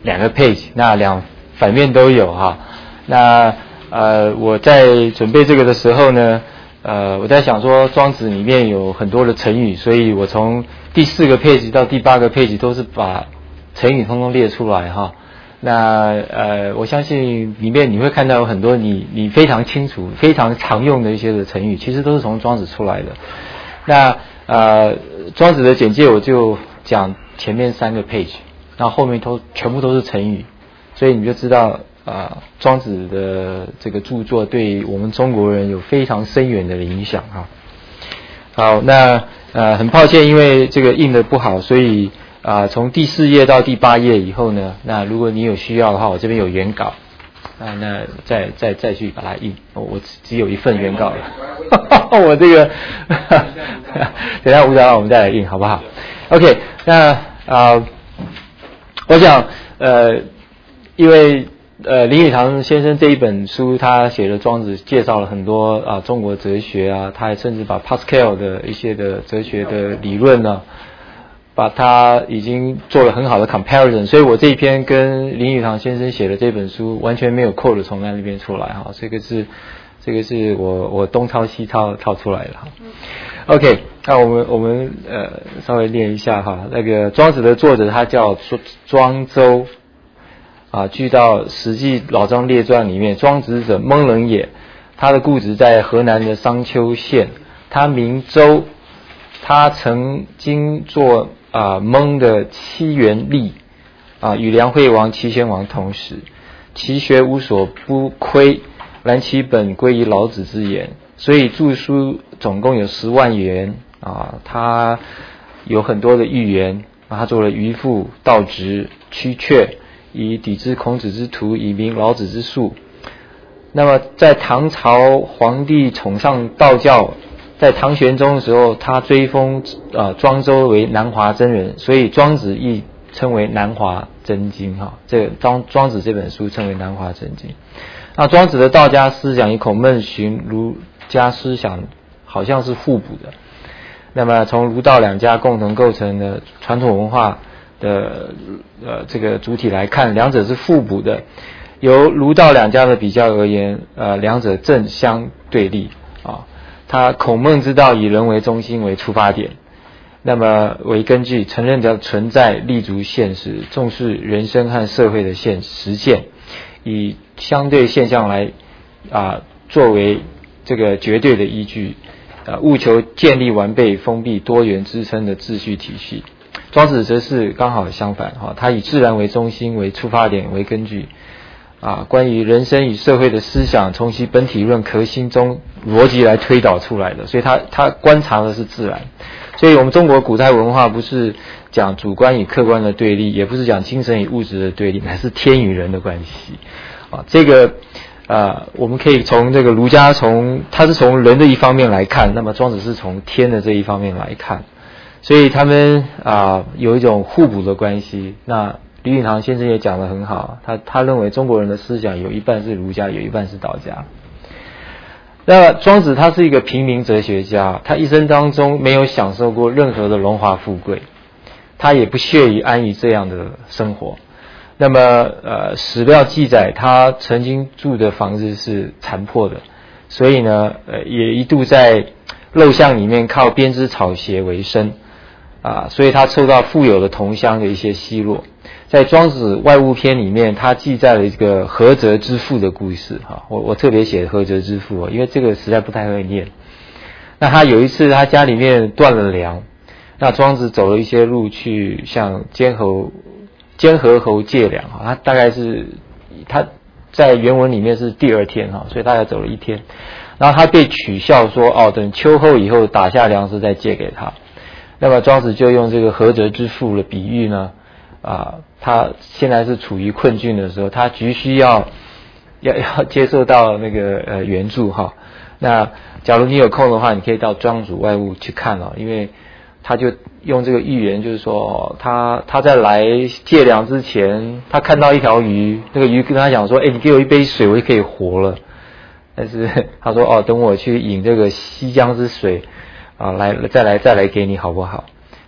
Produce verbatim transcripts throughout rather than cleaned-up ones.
两个 page， 那两反面都有哈。那呃我在准备这个的时候呢，呃我在想说庄子里面有很多的成语，所以我从第四个 page 到第八个 page 都是把成语通通列出来哈。那呃我相信里面你会看到有很多你你非常清楚非常常用的一些的成语，其实都是从庄子出来的。那呃庄子的简介我就讲前面三个 page， 然后后面都全部都是成语，所以你就知道啊庄子的这个著作对我们中国人有非常深远的影响哈。好，那呃很抱歉因为这个印的不好，所以啊，从第四页到第八页以后呢，那如果你有需要的话，我这边有原稿，啊，那再再再去把它印。我我只有一份原稿了，我这个，等一下吴导我们再来印好不好 ？OK， 那啊、呃，我想呃，因为呃林语堂先生这一本书，他写的庄子介绍了很多啊中国哲学啊，他还甚至把 Pascal 的一些的哲学的理论呢。把它已经做了很好的 comparison， 所以我这一篇跟林语堂先生写的这本书完全没有扣的从那里边出来哈，这个是这个是我我东抄西抄抄出来的哈。OK， 那我们我们呃稍微念一下哈，那个庄子的作者他叫庄周啊，据到《史记·老庄列传》里面，庄子者，蒙人也，他的故址在河南的商丘县，他名周，他曾经做啊、呃、蒙的七元吏啊，与梁惠王、齐宣王同时，其学无所不窥，然其本归于老子之言，所以著书总共有十万言啊。他有很多的寓言，他做了渔父、道直、曲阙，以抵制孔子之徒，以明老子之术。那么在唐朝皇帝崇尚道教，在唐玄宗的时候，他追封呃庄周为南华真人，所以庄子亦称为南华真经哈。这个庄庄子这本书称为南华真经。那庄子的道家思想与孔孟荀儒家思想好像是互补的。那么从儒道两家共同构成的传统文化的呃这个主体来看，两者是互补的。由儒道两家的比较而言，呃两者正相对立啊。他孔孟之道以人为中心为出发点，那么为根据，承认的存在立足现实，重视人生和社会的现实践，以相对现象来啊作为这个绝对的依据，啊务求建立完备、封闭、多元支撑的秩序体系。庄子则是刚好相反哈，他以自然为中心为出发点为根据。啊，关于人生与社会的思想，从其本体论核心中逻辑来推导出来的，所以他他观察的是自然。所以我们中国古代文化不是讲主观与客观的对立，也不是讲精神与物质的对立，乃是天与人的关系。啊，这个呃，我们可以从这个儒家从他是从人的一方面来看，那么庄子是从天的这一方面来看，所以他们啊有一种互补的关系。那林语堂先生也讲得很好，他他认为中国人的思想有一半是儒家，有一半是道家。那庄子他是一个平民哲学家，他一生当中没有享受过任何的荣华富贵，他也不屑于安于这样的生活。那么呃，史料记载他曾经住的房子是残破的，所以呢，呃，也一度在陋巷里面靠编织草鞋为生啊，所以他受到富有的同乡的一些奚落。在庄子外物篇里面，他记载了一个菏泽之父的故事哈，我我特别写菏泽之父，因为这个实在不太会念。那他有一次他家里面断了粮，那庄子走了一些路去向监侯监河侯借粮哈，他大概是他在原文里面是第二天哈，所以大概走了一天，然后他被取笑说哦，等秋后以后打下粮食再借给他。那么庄子就用这个菏泽之父的比喻呢。啊，他现在是处于困境的时候，他急需要要要接受到那个呃援助哈。那假如你有空的话，你可以到庄主外物去看哦，因为他就用这个寓言，就是说哦，他他在来借粮之前，他看到一条鱼，那个鱼跟他讲说，哎，你给我一杯水，我就可以活了。但是他说哦，等我去饮这个西江之水啊，来再来再来给你好不好？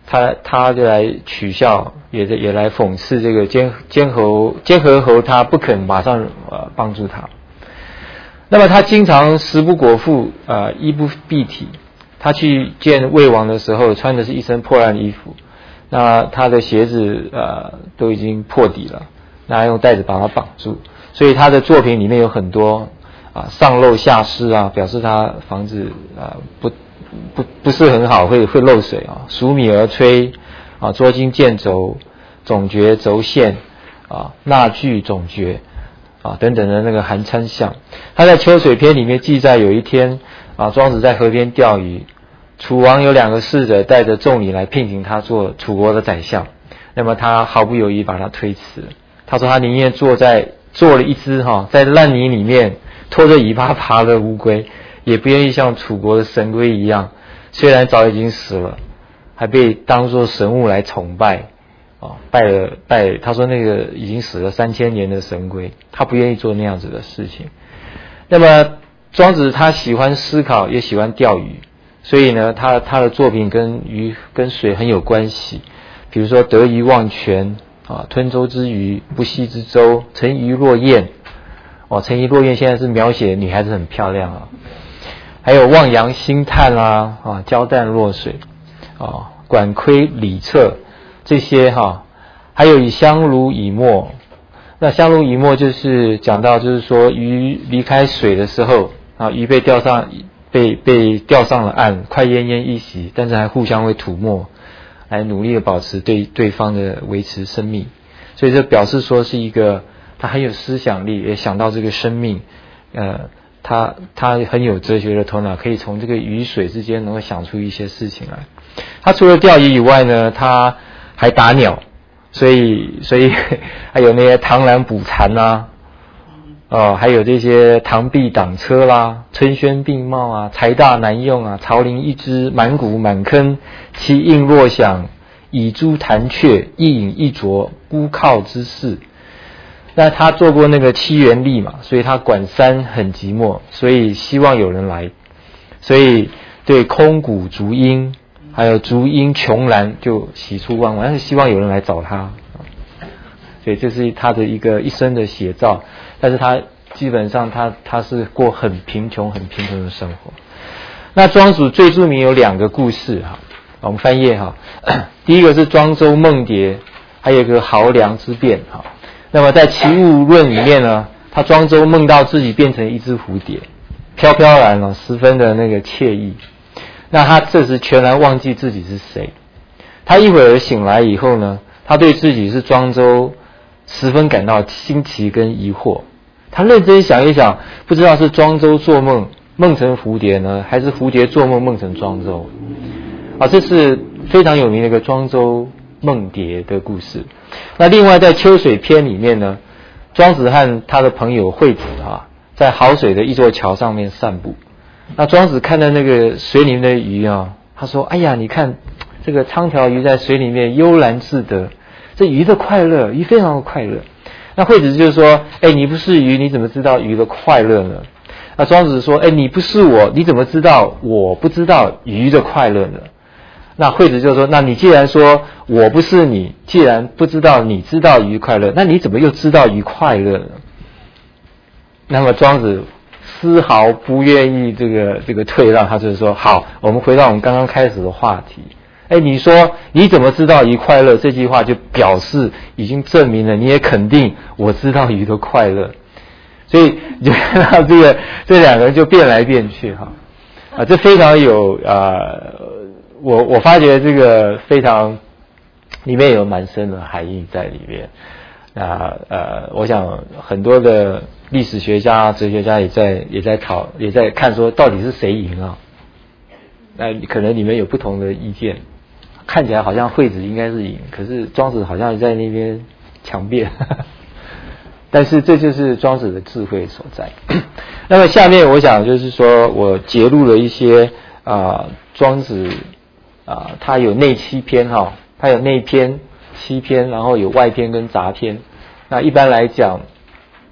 他他就来取笑，也也来讽刺这个监监侯监和侯，他不肯马上呃帮助他。那么他经常食不果腹，呃衣不蔽体。他去见魏王的时候，穿的是一身破烂的衣服，那他的鞋子呃都已经破底了，那用带子把它绑住。所以他的作品里面有很多啊上漏下湿啊，表示他房子啊不不不是很好，会会漏水啊。数米而炊啊，捉襟见肘，总觉轴线啊，纳句总觉啊等等的那个寒餐相。他在《秋水篇》里面记载，有一天啊，庄子在河边钓鱼，楚王有两个侍者带着重礼来聘请他做楚国的宰相，那么他毫不犹豫把他推辞。他说他宁愿坐在做了一只哈在烂泥里面拖着尾巴爬的乌龟，也不愿意像楚国的神龟一样，虽然早已经死了，还被当作神物来崇拜啊，拜了拜。他说那个已经死了三千年的神龟，他不愿意做那样子的事情。那么庄子他喜欢思考，也喜欢钓鱼，所以呢，他他的作品跟鱼跟水很有关系。比如说得鱼忘泉啊，吞舟之鱼，不息之舟，沉鱼落雁。哦，沉鱼落雁现在是描写女孩子很漂亮啊。还有望洋兴叹啦，啊，焦淡落水，啊，管窥里侧这些哈、啊，还有以香炉以沫。那香炉以沫就是讲到，就是说鱼离开水的时候啊，鱼被钓上被被钓上了岸，快奄奄一息，但是还互相会吐沫，来努力的保持对对方的维持生命。所以这表示说是一个他很有思想力，也想到这个生命，呃，他他很有哲学的头脑，可以从这个鱼水之间能够想出一些事情来。他除了钓鱼以外呢，他还打鸟，所以所以还有那些螳螂捕蝉啊，哦，还有这些螳臂挡车啦，春轩并茂啊，财大难用啊，曹林一枝，满谷满坑，其应若响，以珠弹雀，一饮一啄，孤靠之事。那他做过那个七元吏嘛，所以他管山很寂寞，所以希望有人来，所以对空谷竹阴还有竹阴琼兰就喜出望外，但是希望有人来找他，所以这是他的一个一生的写照。但是他基本上他他是过很贫穷很贫穷的生活。那庄子最著名有两个故事哈，我们翻页哈。第一个是庄周梦蝶，还有一个濠梁之变哈。那么在《齐物论》里面呢，他庄周梦到自己变成一只蝴蝶，飘飘然了，十分的那个惬意。那他这时全然忘记自己是谁。他一会儿醒来以后呢，他对自己是庄周十分感到新奇跟疑惑。他认真想一想，不知道是庄周做梦梦成蝴蝶呢，还是蝴蝶做梦梦成庄周。啊，这是非常有名的一个庄周梦蝶的故事。那另外在《秋水篇》里面呢，庄子和他的朋友惠子啊，在好水的一座桥上面散步。那庄子看到那个水里面的鱼啊，他说：“哎呀，你看这个苍条鱼在水里面悠然自得，这鱼的快乐，鱼非常的快乐。”那惠子就说：“哎，你不是鱼，你怎么知道鱼的快乐呢？”那庄子说：“哎，你不是我，你怎么知道我不知道鱼的快乐呢？”那惠子就说：“那你既然说我不是你，既然不知道你知道鱼快乐，那你怎么又知道鱼快乐呢？”那么庄子丝毫不愿意这个这个退让，他就是说：“好，我们回到我们刚刚开始的话题。哎，你说你怎么知道鱼快乐？这句话就表示已经证明了，你也肯定我知道鱼的快乐。所以你就看到这个这两个人就变来变去哈啊，这非常有啊。我我发觉这个非常里面有蛮深的含义在里面。那呃，我想很多的历史学家、哲学家也在也在讨也在看说到底是谁赢啊？那可能你们有不同的意见，看起来好像惠子应该是赢，可是庄子好像在那边强辩。但是这就是庄子的智慧所在。那么下面我想就是说我截录了一些啊、呃、庄子。啊，它有内七篇哈，它有内篇七篇，然后有外篇跟杂篇。那一般来讲，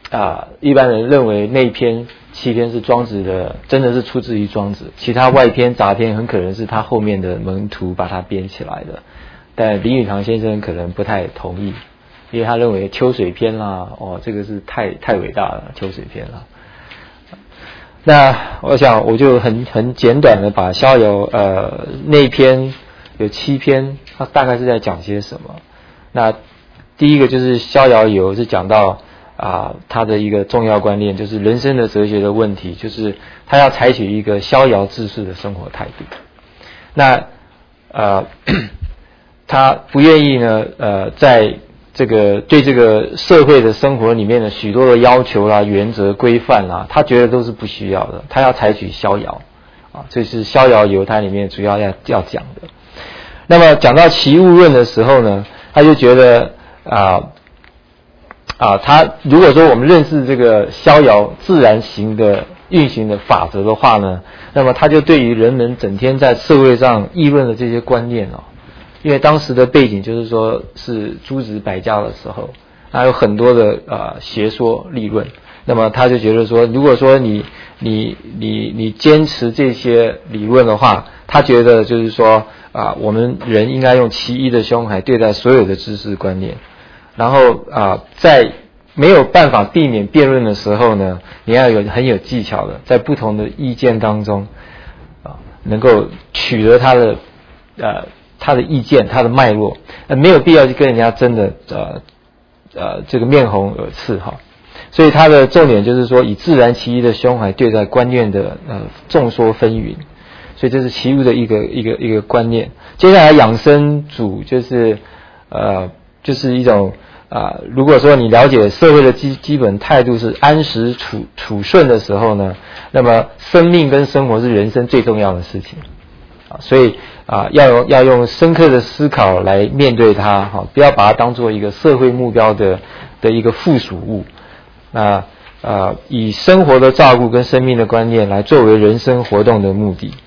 啊，一般人认为那篇七篇是庄子的，真的是出自于庄子，其他外篇杂篇很可能是他后面的门徒把它编起来的。但林语堂先生可能不太同意，因为他认为秋水篇啦，哦，这个是太太伟大了，秋水篇啦。那我想我就很很简短的把逍遥呃那篇有七篇，它大概是在讲些什么。那第一个就是逍遥游，是讲到啊他的一个重要观念，就是人生的哲学的问题，就是他要采取一个逍遥自适的生活态度。那呃他不愿意呢呃在这个对这个社会的生活里面的许多的要求啦、原则、规范啦，他觉得都是不需要的，他要采取逍遥啊，这是逍遥游它里面主要要要讲的。那么讲到齐物论的时候呢，他就觉得啊啊，他如果说我们认识这个逍遥自然形的运行的法则的话呢，那么他就对于人们整天在社会上议论的这些观念哦。因为当时的背景就是说是诸子百家的时候，还有很多的呃学说立论，那么他就觉得说，如果说你你你你坚持这些理论的话，他觉得就是说啊、呃，我们人应该用其一的胸怀对待所有的知识观念，然后啊、呃，在没有办法避免辩论的时候呢，你要有很有技巧的，在不同的意见当中啊、呃，能够取得他的呃。他的意见，他的脉络，呃，没有必要去跟人家争的，呃，呃，这个面红耳赤哈。所以他的重点就是说，以自然其一的胸怀对待观念的呃众说纷纭，所以这是齐物的一个一个一个观念。接下来养生主就是呃就是一种啊、呃，如果说你了解社会的基基本态度是安实处处顺的时候呢，那么生命跟生活是人生最重要的事情。啊，所以啊，要用要用深刻的思考来面对它，哈，不要把它当做一个社会目标的的一个附属物。那啊，以生活的照顾跟生命的观念来作为人生活动的目的。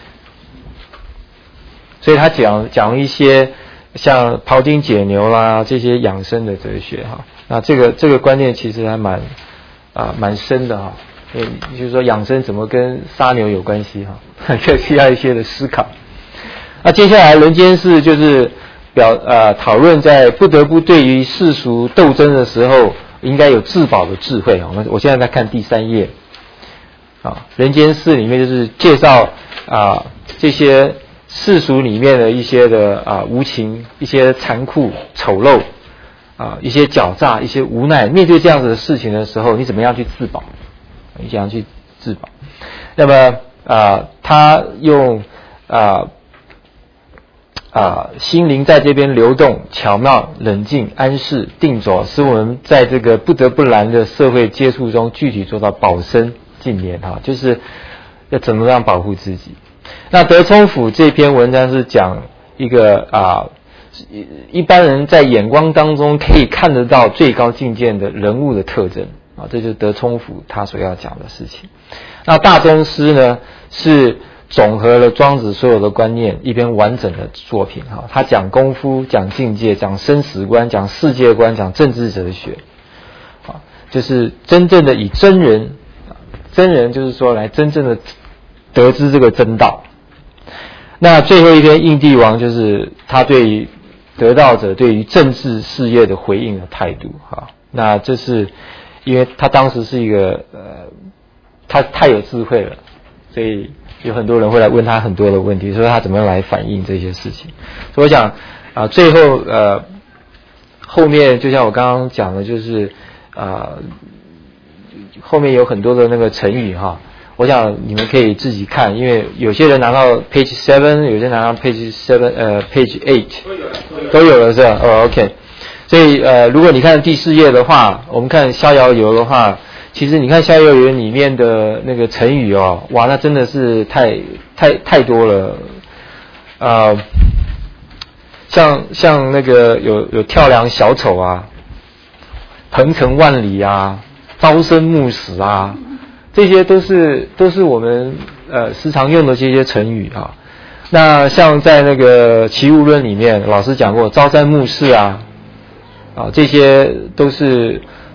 所以他讲讲一些像庖丁解牛啦这些养生的哲学哈，那这个这个观念其实还蛮啊蛮深的哈。嗯，就是说养生怎么跟杀牛有关系哈，这需要一些的思考。那接下来人间世就是表呃讨论在不得不对于世俗斗争的时候，应该有自保的智慧啊。我我现在在看第三页啊，人间世里面就是介绍啊这些世俗里面的一些的啊无情、一些残酷、丑陋啊、一些狡诈、一些无奈。面对这样子的事情的时候，你怎么样去自保？你想要去自保，那么啊、呃，他用啊啊、呃、心灵在这边流动，巧妙、冷静、安适、定着，使我们在这个不得不然的社会接触中，具体做到保身净廉哈，就是要怎么样保护自己。那德充府这篇文章是讲一个啊、呃，一般人在眼光当中可以看得到最高境界的人物的特征。啊，这就是德充府他所要讲的事情。那大宗师呢，是总和了庄子所有的观念，一篇完整的作品哈。他讲功夫，讲境界，讲生死观，讲世界观，讲政治哲学，啊，就是真正的以真人，真人就是说来真正的得知这个真道。那最后一篇应帝王就是他对于得道者对于政治事业的回应的态度哈。那这是。因为他当时是一个呃，他太有智慧了，所以有很多人会来问他很多的问题，说他怎么样来反映这些事情。所以我想啊、呃，最后呃，后面就像我刚刚讲的，就是啊、呃，后面有很多的那个成语哈，我想你们可以自己看，因为有些人拿到 page seven， 有些人拿到 page seven 呃 page eight 都有了是吧？哦 ，OK。所以呃，如果你看第四页的话，我们看逍遥游的话，其实你看逍遥游里面的那个成语哦，哇，那真的是太太太多了，呃，像像那个有有跳梁小丑啊，鹏程万里啊，朝生暮死啊，这些都是都是我们呃时常用的这些成语啊。那像在那个齐物论里面，老师讲过朝三暮四啊。啊，这些都是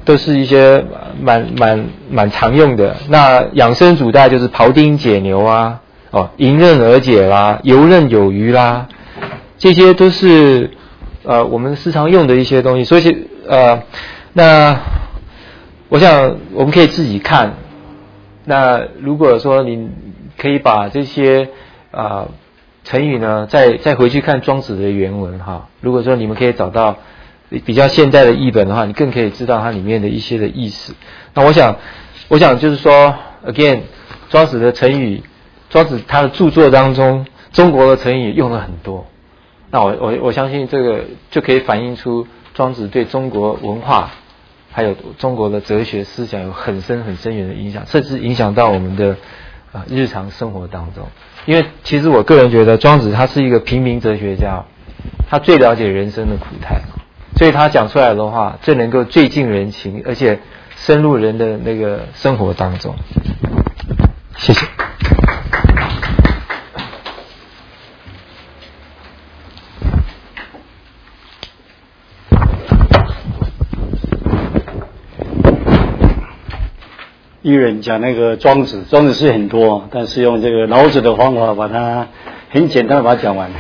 都是一些蛮蛮蛮常用的。那养生主大概就是庖丁解牛啊，哦，迎刃而解啦，游刃有余啦，这些都是呃我们时常用的一些东西。所以呃，那我想我们可以自己看。那如果说你可以把这些啊、呃、成语呢，再再回去看庄子的原文哈。如果说你们可以找到比较现代的译本的话，你更可以知道它里面的一些的意思。那我想，我想就是说 ，again， 庄子的成语，庄子他的著作当中，中国的成语用了很多。那我我我相信这个就可以反映出庄子对中国文化还有中国的哲学思想有很深很深远的影响，甚至影响到我们的啊、呃、日常生活当中。因为其实我个人觉得庄子他是一个平民哲学家，他最了解人生的苦态，所以他讲出来的话最能够最近人情，而且深入人的那个生活当中。谢谢。 一人讲那个庄子，庄子是很多，但是用这个老子的方法把它很简单的把它讲完。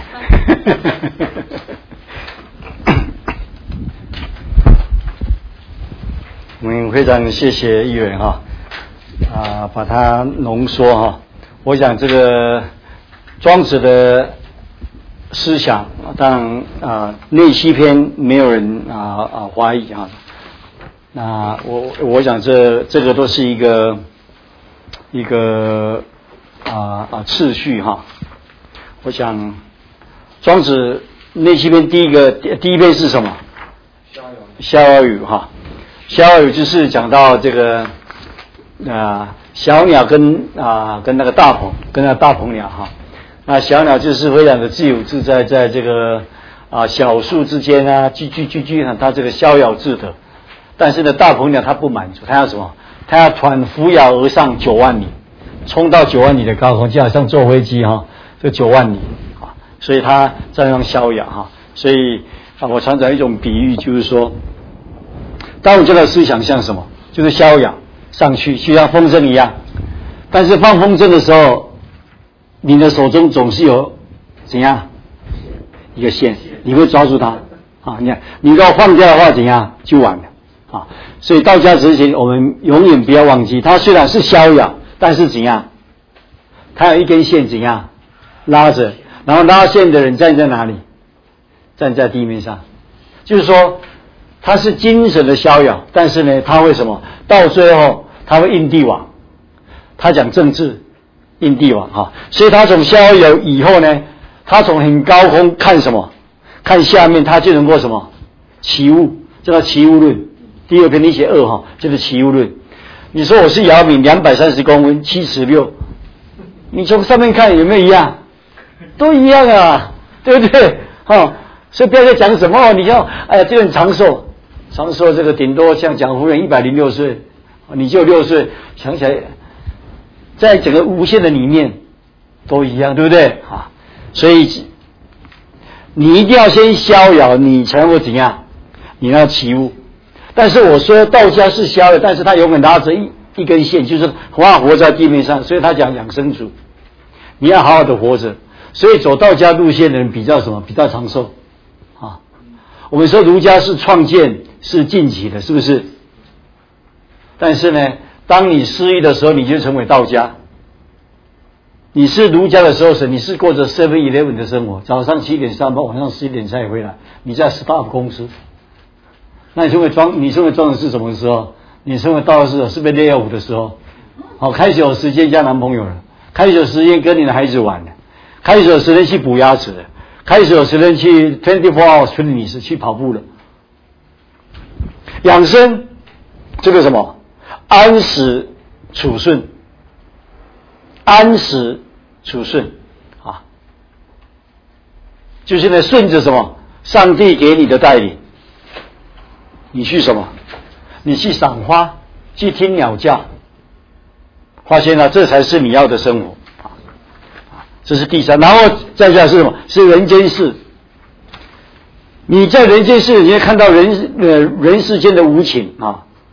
我们非常谢谢一人哈啊，把它浓缩哈。我想这个庄子的思想，当然啊内析篇没有人啊啊怀疑哈。那我我想这这个都是一个一个啊啊次序哈。我想庄子内析篇第一个第一篇是什么？逍遥语哈。逍遥语就是讲到这个啊小鸟跟啊跟那个大鹏跟那个大鹏鸟哈。那小鸟就是非常的自由自在，在这个啊小树之间啊聚聚聚聚，它这个逍遥自得。但是呢，大鹏鸟它不满足，它要什么？它要抟扶摇而上九万里，冲到九万里的高空，就好像坐飞机哈，这九万里啊，所以它这样逍遥哈。所以啊，我常常一种比喻，就是说，当我这个思想像什么？就是逍遥上去，就像风筝一样。但是放风筝的时候，你的手中总是有怎样一个线，你会抓住它啊？你看，你如果放掉的话，怎样就完了。啊，所以道家之前，我们永远不要忘记，它虽然是逍遥，但是怎样？它有一根线怎样拉着，然后拉线的人站在哪里？站在地面上，就是说，它是精神的逍遥，但是呢，它会什么？到最后，它会应帝王。他讲政治，应帝王哈，所以他从逍遥以后呢，他从很高空看什么？看下面，他就能够什么？起物，叫做起物论。第二篇你写二哈，就是起物论。你说我是姚明，两百三十公分，七尺六，你从上面看有没有一样？都一样啊，对不对？哈，所以不要再讲什么，你像哎呀，这个人长寿，长寿这个顶多像蒋夫人一百零六岁，你就六岁，想起来，在整个无限的里面都一样，对不对？啊，所以你一定要先逍遥，你才会怎样？你要起物。但是我说道家是逍遥，但是他永远拉着一一根线，就是活活在地面上，所以他讲养生主，你要好好的活着。所以走道家路线的人比较什么？比较长寿啊。我们说儒家是创建，是近期的，是不是？但是呢，当你失意的时候，你就成为道家。你是儒家的时候，是你是过着 seven eleven 的生活，早上七点上班，晚上十一点才回来。你在 staff 公司。那你成为庄，你成为庄子是什么时候？你成为道士是是不是 lay off 的时候？好，开始有时间交男朋友了，开始有时间跟你的孩子玩了，开始有时间去补牙齿了，开始有时间去 twenty four hours 去你是去跑步了。养生这个什么？安时处顺，安时处顺啊，就是呢顺着什么？上帝给你的带领。你去什么？你去赏花，去听鸟叫，发现了这才是你要的生活啊！这是第三，然后再下是什么？是人间事。你在人间事，你会看到人呃人世间的无情啊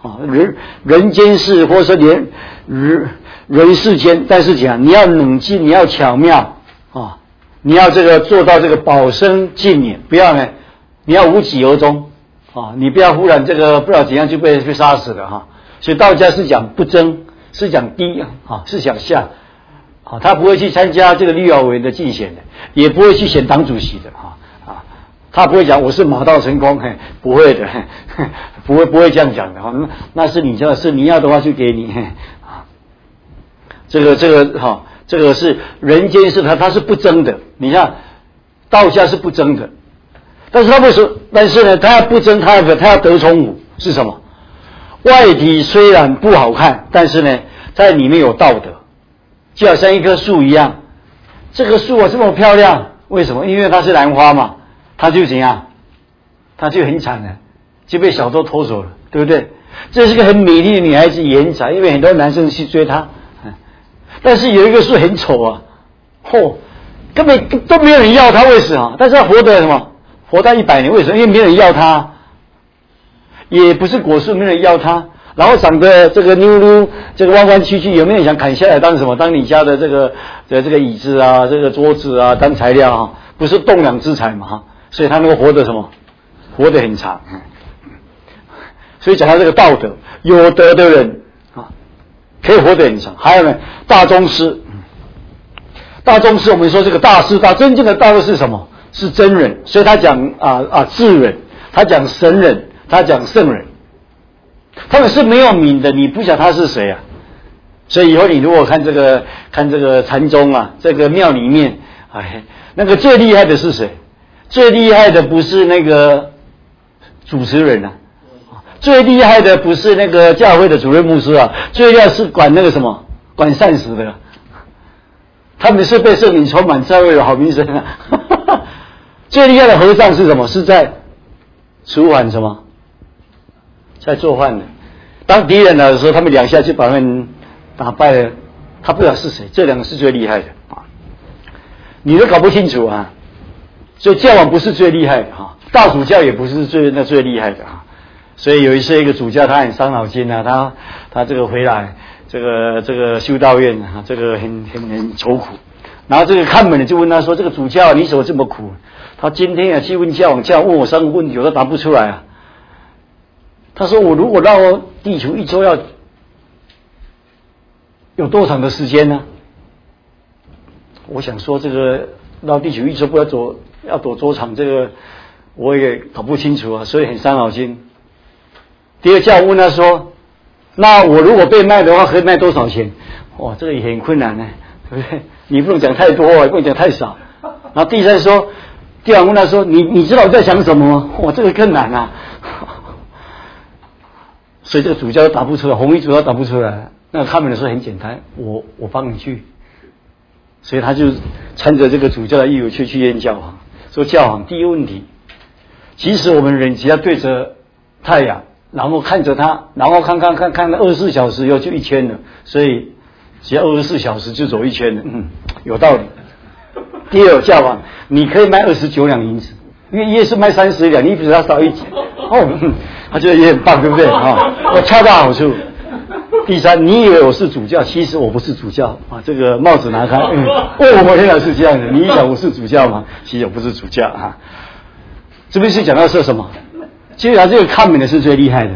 啊，人人间事或者说人人人世间，但是讲你要冷静，你要巧妙啊，你要这个做到这个保身静勉，不要呢，你要无疾而终啊，你不要忽然这个不知道怎样就被被杀死了哈。所以道家是讲不争，是讲低啊，是讲下啊，他不会去参加这个立法委员的竞选的，也不会去选党主席的哈啊，他不会讲我是马到成功，嘿，不会的，嘿不会不会这样讲的哈，那那是你要是你要的话就给你，嘿啊，这个这个哈，这个是人间事，他他是不争的，你看道家是不争的，但是他为什么？但是呢，他要不争，他要他要得宠武是什么？外体虽然不好看，但是呢，在里面有道德，就好像一棵树一样。这个树啊这么漂亮，为什么？因为它是兰花嘛，它就怎样？它就很惨了，就被小偷偷走了，对不对？这是个很美丽的女孩子颜值，因为很多男生去追她。但是有一个树很丑啊，嚯、哦，根本都没有人要她，为什么？但是她活得什么？活到一百年，为什么？因为没有人要她。也不是果树，没人要它，然后长得这个溜溜，这个弯弯曲曲，有没有人想砍下来当什么？当你家的这个的这个椅子啊，这个桌子啊，当材料啊，不是栋梁之材嘛哈？所以他能够活得什么？活得很长。所以讲到这个道德，有德的人啊，可以活得很长。还有呢，大宗师，大宗师我们说这个大师大，真正的大师是什么？是真人，所以他讲啊啊智人，他讲神人。他讲圣人，他们是没有名的，你不晓得他是谁啊？所以以后你如果看这个看这个禅宗啊，这个庙里面，哎，那个最厉害的是谁？最厉害的不是那个主持人啊，最厉害的不是那个教会的主任牧师啊，最厉害是管那个什么管膳食的，他们是被圣灵充满，才会有好名声啊。最厉害的和尚是什么？是在厨房什么？在做饭的，当敌人来的时候，他们两下就把他们打败了。他不知道是谁，这两个是最厉害的啊！你都搞不清楚啊！所以教王不是最厉害的哈，大主教也不是最那最厉害的啊。所以有一次一个主教他很伤脑筋啊，他他这个回来，这个这个修道院啊，这个很很很愁苦。然后这个看门的就问他说：“这个主教你怎么这么苦？”他今天啊去问教王，教王问我三个问题，我都答不出来啊。他说：“我如果绕地球一周要有多长的时间呢？”我想说，这个绕地球一周不要走，要走多长，这个我也搞不清楚啊，所以很伤脑筋。第二教问他说：“那我如果被卖的话，可以卖多少钱？”哇，这个也很困难呢，对不对？你不能讲太多，也不能讲太少。然后第三说，第二问他说：“你你知道我在想什么吗？”哇，这个更难啊。所以这个主教答不出来，红衣主教答不出来。那他们的说很简单，我我帮你去。所以他就穿着这个主教的衣服去去见教皇，说教皇，第一个问题，即使我们人只要对着太阳，然后看着它，然后看看看看二十四小时以后就一圈了，所以只要二十四小时就走一圈了，嗯，有道理。第二，教皇，你可以卖二十九两银子，因为耶稣卖三十两，你比他少一点。哦，他觉得也很棒，对不对啊？我恰到好处。第三，你以为我是主教，其实我不是主教啊！这个帽子拿开，嗯，哦，我原来是这样的。你一想我是主教吗？其实我不是主教啊。这边是讲到说什么？其实他这个看门的是最厉害的，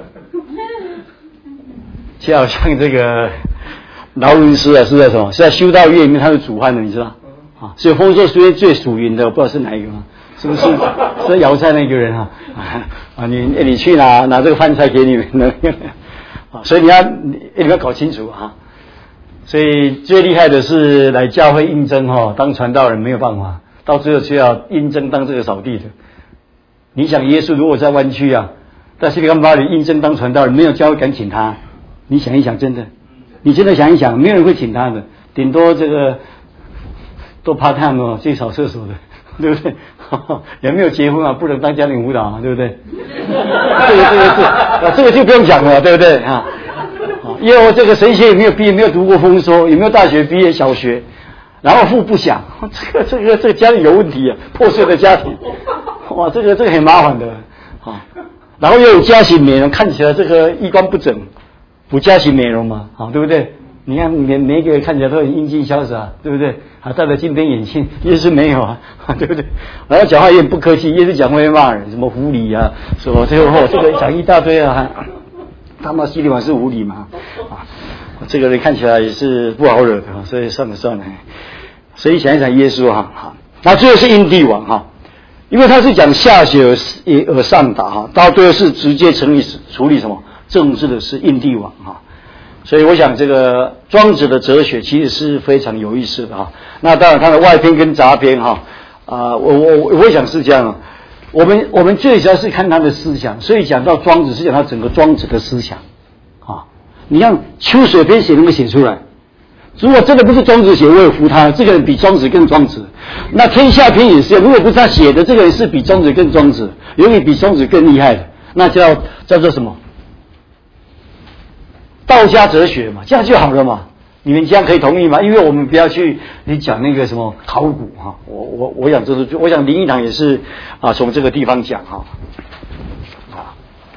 就好像这个劳伦斯啊，是在什么？是在修道院里面他是主饭的，你知道啊？所以丰收书院最属灵的，我不知道是哪一个吗？是不是是姚菜那个人啊？啊，你你去拿拿这个饭菜给你们呢？啊，所以你要你你要搞清楚啊。所以最厉害的是来教会应征哈，当传道人没有办法，到最后就要应征当这个扫地的。你想耶稣如果在湾区啊，在西里干巴里应征当传道人，没有教会敢请他。你想一想，真的，你真的想一想，没有人会请他的，顶多这个都怕他们去扫厕所的。对不对？也没有结婚啊，不能当家庭辅导啊，对不对？这个这个是啊，这个就不用讲了，对不对啊？因为我这个神学也没有毕业，没有读过丰收，也没有大学毕业，小学，然后父不想，这个这个这个家里有问题啊，破碎的家庭，哇，这个这个很麻烦的啊。 然后又有嘉型美容，看起来这个衣冠不整，不嘉型美容嘛，啊，对不对？你看每每一个人看起来都很英俊潇洒，对不对？还戴了金边眼镜，耶稣没有啊，对不对？然后讲话也很不客气，耶稣讲话会骂人，什么狐狸啊，什么最后这个讲一大堆啊，他妈西里瓦是狐狸嘛，啊，这个人看起来也是不好惹的，所以算了算了。所以想一想耶稣哈，好，那最后是印帝王哈，因为他是讲下血而而上达哈，到最后是直接成立处理什么政治的是印帝王哈。所以我想这个庄子的哲学其实是非常有意思的哈。那当然他的外篇跟杂篇哈，啊、呃，我我我想是这样，我们我们最主要是看他的思想，所以讲到庄子是讲到整个庄子的思想啊。你看秋水篇写能够写出来，如果真的不是庄子写，我也服他，这个人比庄子更庄子。那天下篇也是，如果不是他写的，这个人是比庄子更庄子，永远比庄子更厉害的，那叫叫做什么？道家哲学嘛，这样就好了嘛。你们这样可以同意吗？因为我们不要去你讲那个什么考古哈，我我我想这是，我想林语堂也是啊，从这个地方讲哈。啊，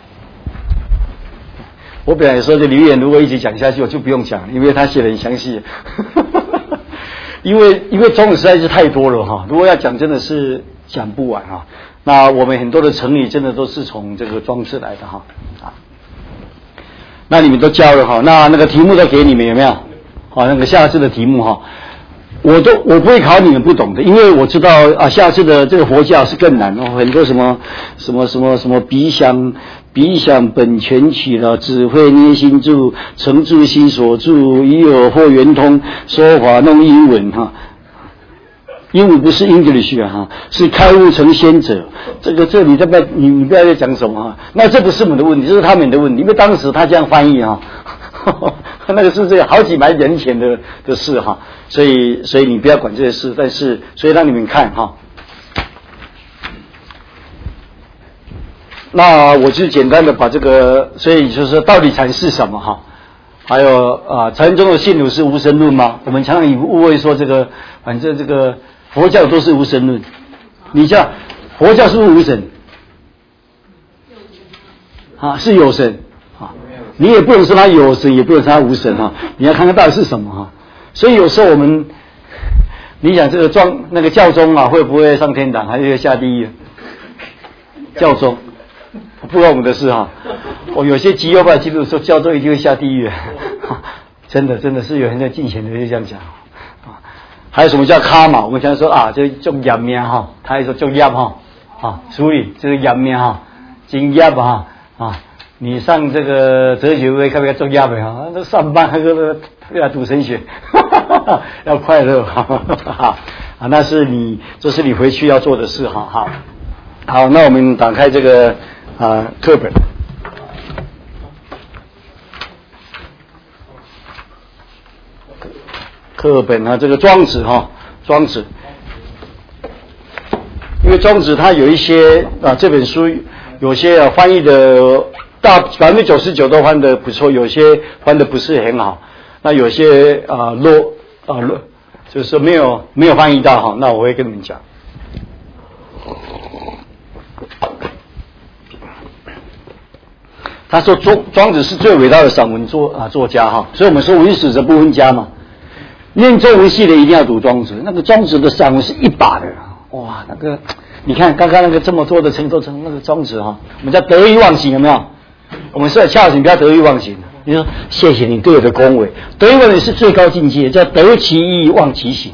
我本来说这林语堂如果一直讲下去，我就不用讲了，因为他写的很详细。因为因为庄子实在是太多了哈，如果要讲真的是讲不完哈。那我们很多的成语真的都是从这个庄子来的哈啊。那你们都教了哈，那那个题目都给你们有没有？好，那个下次的题目哈，我都我不会考你们不懂的，因为我知道啊，下次的这个佛教是更难哦，很多什么什么什么什么彼想彼想本全曲了，指挥捏心注，成住心所住，以有或圆通，说法弄英文哈。英文不是 English 啊，是开悟成仙者。这个这里这边你你不要再讲什么啊？那这不是我们的问题，这是他们的问题，因为当时他这样翻译啊，那个是这个好几百年前的的事哈，所以所以你不要管这些事，但是所以让你们看哈。那我就简单的把这个，所以就是说到底禅是什么哈？还有啊，禅宗的信儒是无神论吗？我们常常以误会说这个，反正这个。佛教都是无神论，你像佛教是不是无神？啊，是有神啊，你也不能说他有神，也不能说他无神哈，你要看看到底是什么哈。所以有时候我们，你想这个庄那个教宗啊，会不会上天堂，还是会下地狱？教宗不关我们的事哈。我有些极右派基督徒说教宗一定会下地狱，真的真的是有人在进前的就这样讲。还有什么叫卡嘛？我们常说啊，这叫业命哈，他也说叫业哈，啊，所以这个业命哈，经业哈啊，你上这个哲学会看不看做业的哈？那上班那个要读神学，要快乐哈，啊，那是你这是你回去要做的事哈，好，好，那我们打开这个啊课本。课本啊，这个庄子哈，庄子，因为庄子它有一些啊，这本书有些啊翻译的大百分之九十九都翻的不错，有些翻的不是很好，那有些啊漏啊漏，就是说没有没有翻译到哈，那我会跟你们讲。他说庄庄子是最伟大的散文作啊作家哈，所以我们说文史哲不分家嘛。念中文系的一定要读庄子，那个庄子的散文是一把的，哇，那个你看刚刚那个这么多的成都成那个庄子哈，我们叫得意忘形有没有？我们说恰你不要得意忘形，你说谢谢你对我的恭维，得意忘形是最高境界，叫得其意忘其行。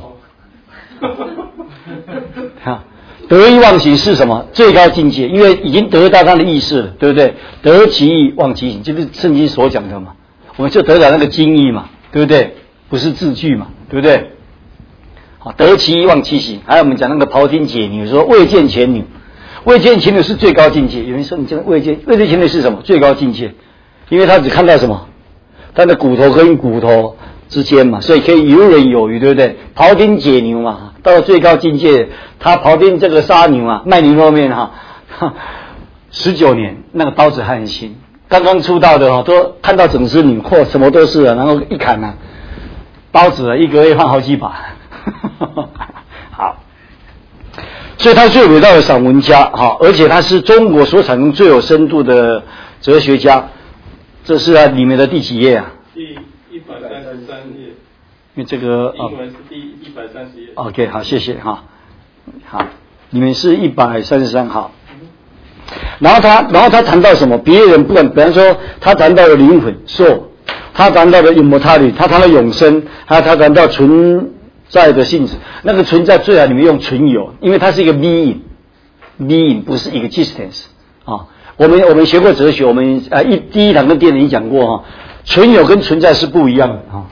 哈，得意忘形是什么？最高境界，因为已经得到他的意识了，对不对？得其意忘其行，就是圣经所讲的嘛，我们就得到那个经义嘛，对不对？不是字句嘛，对不对？好，得其意忘其行。还有我们讲那个庖丁解牛，说未见前牛，未见前牛是最高境界。有人说你这个未见未见前牛是什么？最高境界，因为他只看到什么？他的骨头跟骨头之间嘛，所以可以游刃有余，对不对？庖丁解牛嘛，到了最高境界，他庖丁这个杀牛啊，卖牛肉面哈，十九年，那个刀子还很新，刚刚出道的哈，都看到整只牛，嚯，什么都是啊，然后一砍啊。刀子一个月换好几把，好， 所以他最伟大的散文家哈，而且他是中国所产生最有深度的哲学家。这是啊里面的第几页啊？ 第一百三十三页。 因为这个英文是第一百三十页。 OK， 好，谢谢哈。好，你们是一百三十三号。然后他，然后他谈到什么？别人不管，比方说他谈到了灵魂 soul， 他谈到了 immortality， 他谈到永生，还有他谈到存在的性质。那个存在最好你们用存有，因为它是一个 being，being 不是一个 existence 啊。我们我们学过哲学，我们啊一第一堂跟第二堂讲过哈，存有跟存在是不一样的啊。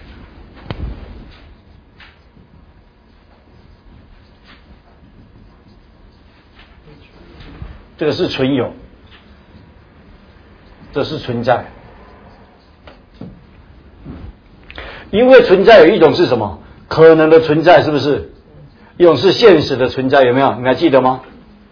这个是存有，这是存在。因为存在有一种是什么？可能的存在，是不是？一种是现实的存在，有没有？你还记得吗？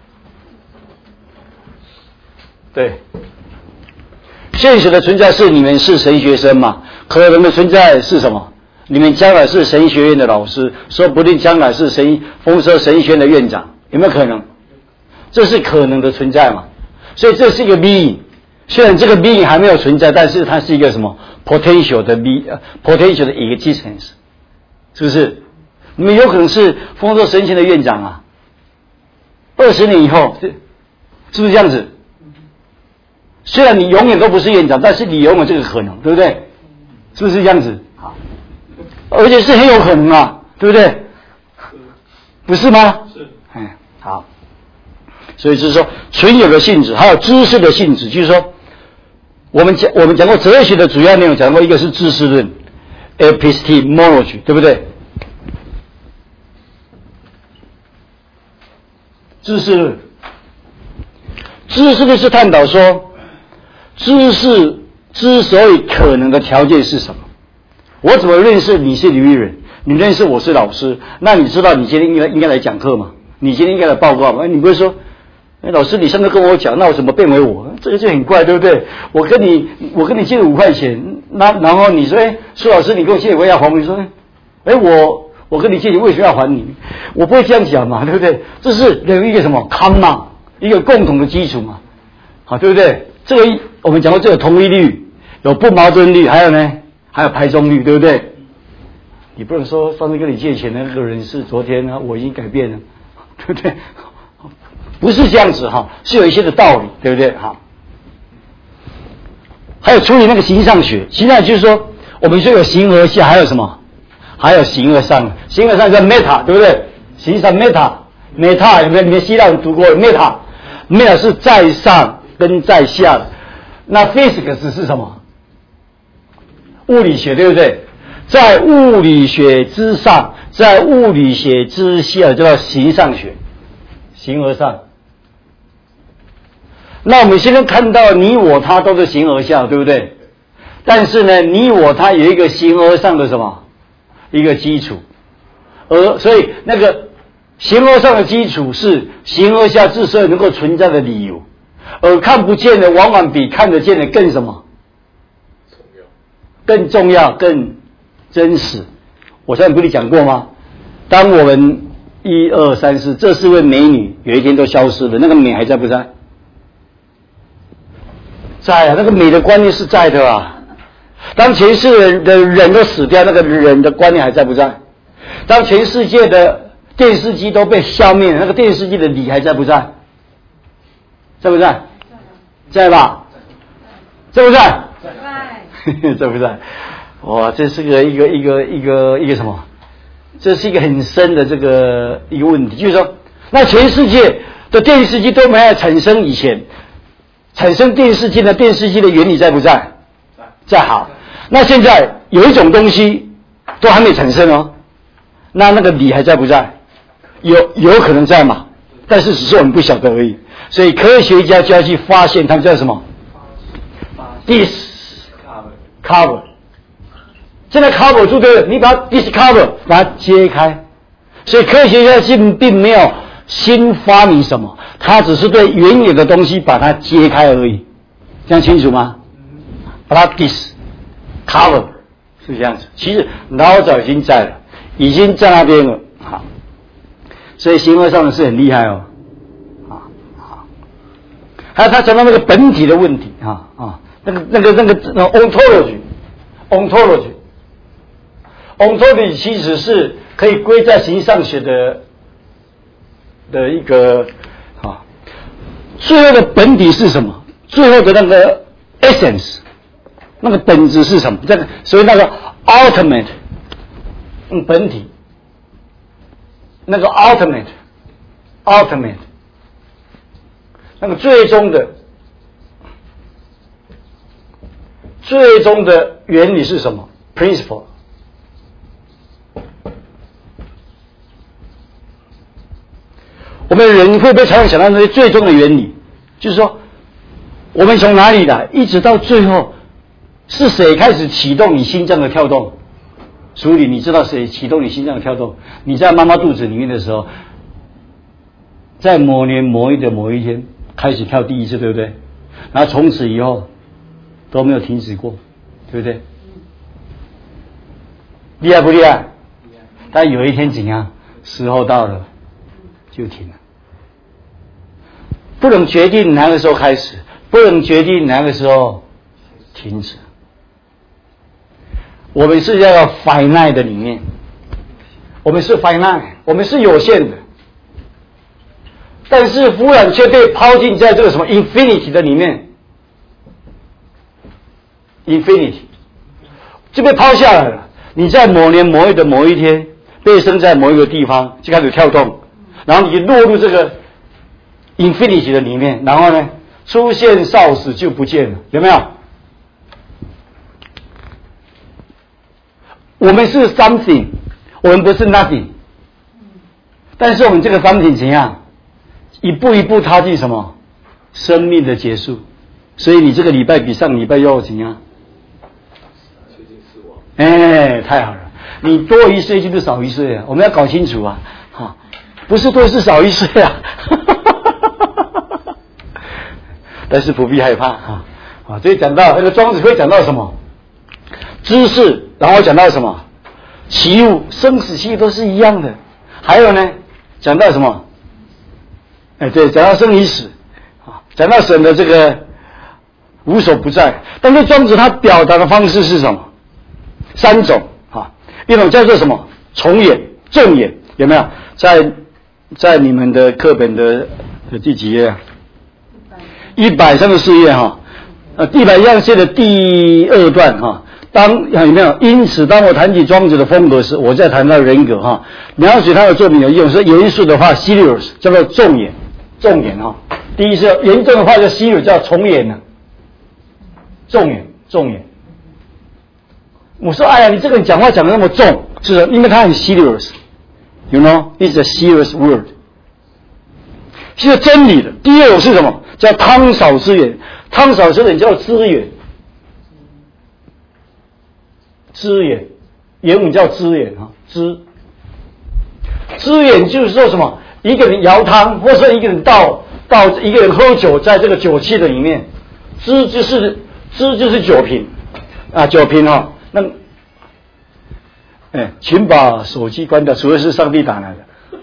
对，现实的存在是你们是神学生嘛？可能的存在是什么？你们将来是神学院的老师，说不定将来是神丰收神学院的院长，有没有可能？这是可能的存在嘛？所以这是一个 being， 虽然这个 being 还没有存在，但是它是一个什么 potential 的 be，potential 的 existence， 是不是？你们有可能是丰收神学院的院长啊，二十年以后，是是不是这样子？虽然你永远都不是院长，但是你拥有这个可能，对不对？是不是这样子？好，而且是很有可能啊，对不对？不是吗？ 是。 哎，好。所以就是说，存有的性质，还有知识的性质，就是说，我们讲我们讲过哲学的主要内容，讲过一个是知识论 ，epistemology， 对不对？知识论，知识论是探讨说，知识之所以可能的条件是什么？我怎么认识你是李玉仁？你认识我是老师？那你知道你今天应该应该来讲课吗？你今天应该来报告吗？你不会说，哎，老师你上次跟我讲，那我怎么变为我？这个就很怪，对不对？我跟你我跟你借了五块钱，那然后你说，哎，苏老师你跟我借我要还我，你说，哎，我我跟你借，你为什么要还你？我不会这样讲嘛，对不对？这是有一个什么 common， 一个共同的基础嘛，好，对不对？这个我们讲过，这个同一律，有不矛盾律，还有呢，还有排中律，对不对？你不能说上次跟你借钱的那个人是昨天呢，我已经改变了，对不对？不是这样子哈，是有一些的道理，对不对？哈。还有处理那个形上学，形上就是说，我们说有形而下，还有什么？还有形而上，形而上叫 meta， 对不对？形上 meta，meta 有没有？你们希腊人读过 meta，meta 是在上跟在下的。那 physics 是什么？物理学，对不对？在物理学之上，在物理学之下，叫形上学，形而上。那我们现在看到你我他都是形而下，对不对？但是呢，你我他有一个形而上的什么？一个基础，而所以那个形而上的基础是形而下之所以能够存在的理由，而看不见的往往比看得见的更什么？重要，更重要，更真实。我上次不是讲过吗？当我们一二三四这四位美女有一天都消失了，那个美还在不在？在啊，那个美的观念是在的啊。当全世界的人都死掉，那个人的观念还在不在？当全世界的电视机都被消灭了，那个电视机的理还在不在？在不在？在吧？在不在？在。在不在？哇，这是个一个一个一个一个什么？这是一个很深的这个一个问题，就是说，那全世界的电视机都没有产生以前，产生电视机的电视机的原理在不在？在。好，那现在有一种东西都还没产生哦，那那个理还在不在？有有可能在嘛？但是只是我们不晓得而已。所以科学家就要去发现，他们叫什么 ？discover。现在 cover 住对了，你把它 discover 把它揭开。所以科学家并并没有新发明什么，他只是对原有的东西把它揭开而已。这样清楚吗？把它 discover 是这样子。其实老早已经在了，已经在那边了。好， 所以形而上的是很厉害哦。啊啊，还有他讲到那个本体的问题啊啊，那个那个那个那个 ontology，ontology，ontology 其实是可以归在形上学的的一个啊，最后的本体是什么？最后的那个 essence， 那个本质是什么？这个所以那个 ultimate， 嗯，本体。那个 ultimate ultimate 那个最终的最终的原理是什么 principle。 我们人会不会常常想到那些最终的原理？就是说我们从哪里来，一直到最后是谁开始启动你心脏的跳动？所以你知道谁启动你心脏的跳动？你在妈妈肚子里面的时候，在某年某月的某一天开始跳第一次，对不对？然后从此以后都没有停止过，对不对？厉害不厉害？但有一天怎样？时候到了就停了，不能决定哪个时候开始，不能决定哪个时候停止。我们是在 finite 的里面，我们是 finite， 我们是有限的，但是忽然却被抛进在这个什么 infinity 的里面 ，infinity 就被抛下来了。你在某年某月的某一天被生在某一个地方，就开始跳动，然后你落入这个 infinity 的里面，然后呢，出现少时就不见了，有没有？我们是 something， 我们不是 nothing， 但是我们这个 something 怎样？一步一步踏进什么？生命的结束。所以你这个礼拜比上礼拜要怎样？哎，太好了！你多一岁就是少一岁啊，我们要搞清楚啊，哈，不是多是少一岁啊，但是不必害怕哈。啊，这里讲到那个庄子会讲到什么？知识，然后讲到什么？起物，生死期都是一样的。还有呢，讲到什么？哎，对，讲到生离死，啊，讲到神的这个无所不在。但是庄子他表达的方式是什么？三种啊，一种叫做什么？重演、正演，有没有？在在你们的课本的的第几页啊？一百三十四页哈，呃，一百样线的第二段哈。当有没有？因此，当我谈起庄子的风格时，我在谈到人格哈，描写他的作品有用是严肃的话 serious 叫做重演，重演哈。第一是严重的话叫 serious 叫重演呢，重演重演。我说哎呀，你这个人讲话讲得那么重，是因为他很 serious，you know it's a serious word。是真理的。第二种是什么？叫汤少之言，汤少之言叫资源。资源，原文叫资源啊，资，资源就是说什么？一个人舀汤，或者一个人倒倒一个人喝酒，在这个酒器的里面，资就是资就是酒瓶啊，酒瓶哈、哦。那，哎，请把手机关掉，除非是上帝打来的。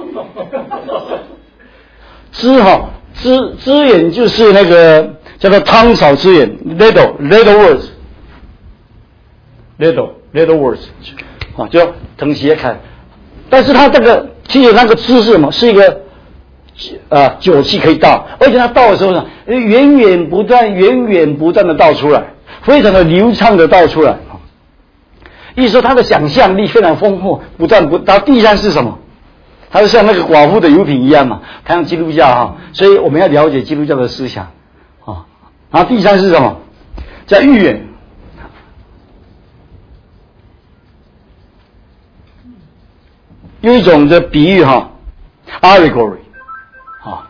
资哈资资源就是那个叫做汤少之言 ，little little words。little little words， 啊，就誊写看，但是它这个其实那个姿势嘛，是一个啊酒器可以倒，而且它倒的时候呢，源源不断、源源不断的倒出来，非常的流畅的倒出来。意思说他的想象力非常丰富，不断不。到第三是什么？它是像那个寡妇的油品一样嘛，它像基督教哈，所以我们要了解基督教的思想啊。然后第三是什么？叫寓言。有一种的比喻哈 ，allegory， 啊。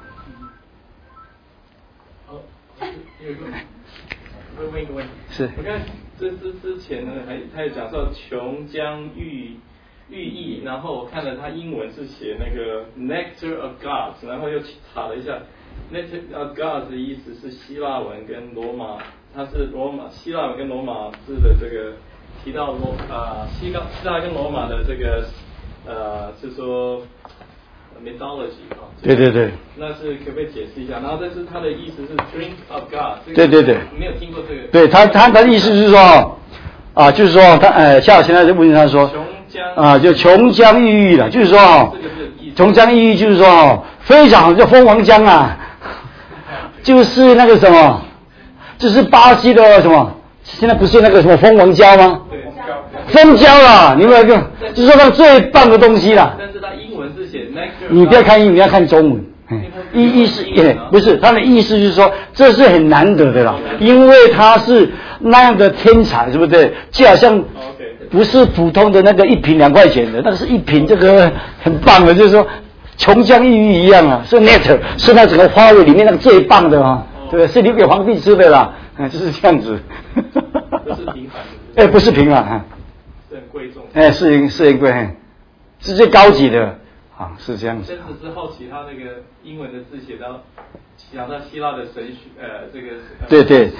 好，有个，我问一个问题。 是。 我看这之之前呢，还他有讲到琼浆玉寓意，然后我看了他英文是写那个 nectar of gods， 然后又查了一下 nectar of gods 的意思是希腊文跟罗马，它是罗马希腊文跟罗马字的这个提到罗啊希腊希腊跟罗马的这个。呃，是说， mythology 啊。 对对对。 那是可不可以解释一下？然后但是他的意思是 drink of God。 对对对。 没有听过这个。 对他他的意思是说，啊，就是说他呃，夏老现在就问他说， 琼浆啊，就琼浆玉液了，就是说哦，琼浆玉液就是说哦，非常叫蜂王浆啊，就是那个什么，就是巴西的什么，现在不是那个什么蜂王胶吗？ 对， 蜂胶啦，你们看，就是说它最棒的东西啦。 但是它英文是写 nectar。 你不要看英文，你要看中文。意意思也不是，他的意思就是说，这是很难得的啦，因为他是那样的天才，是不是？就好像不是普通的那个一瓶两块钱的，那个是一瓶这个很棒的，就是说琼浆玉液一样啊，是 nectar， 是那整个花卉里面那个最棒的啊，对不对？是留给皇帝吃的啦，啊，就是这样子。 不是平凡的。 哎，不是平凡， 是很贵重。 哎，是很是很贵，是最高级的。啊，是这样子。 甚至是好奇他那个英文的字写到，想到希腊的神学，呃，这个。 对对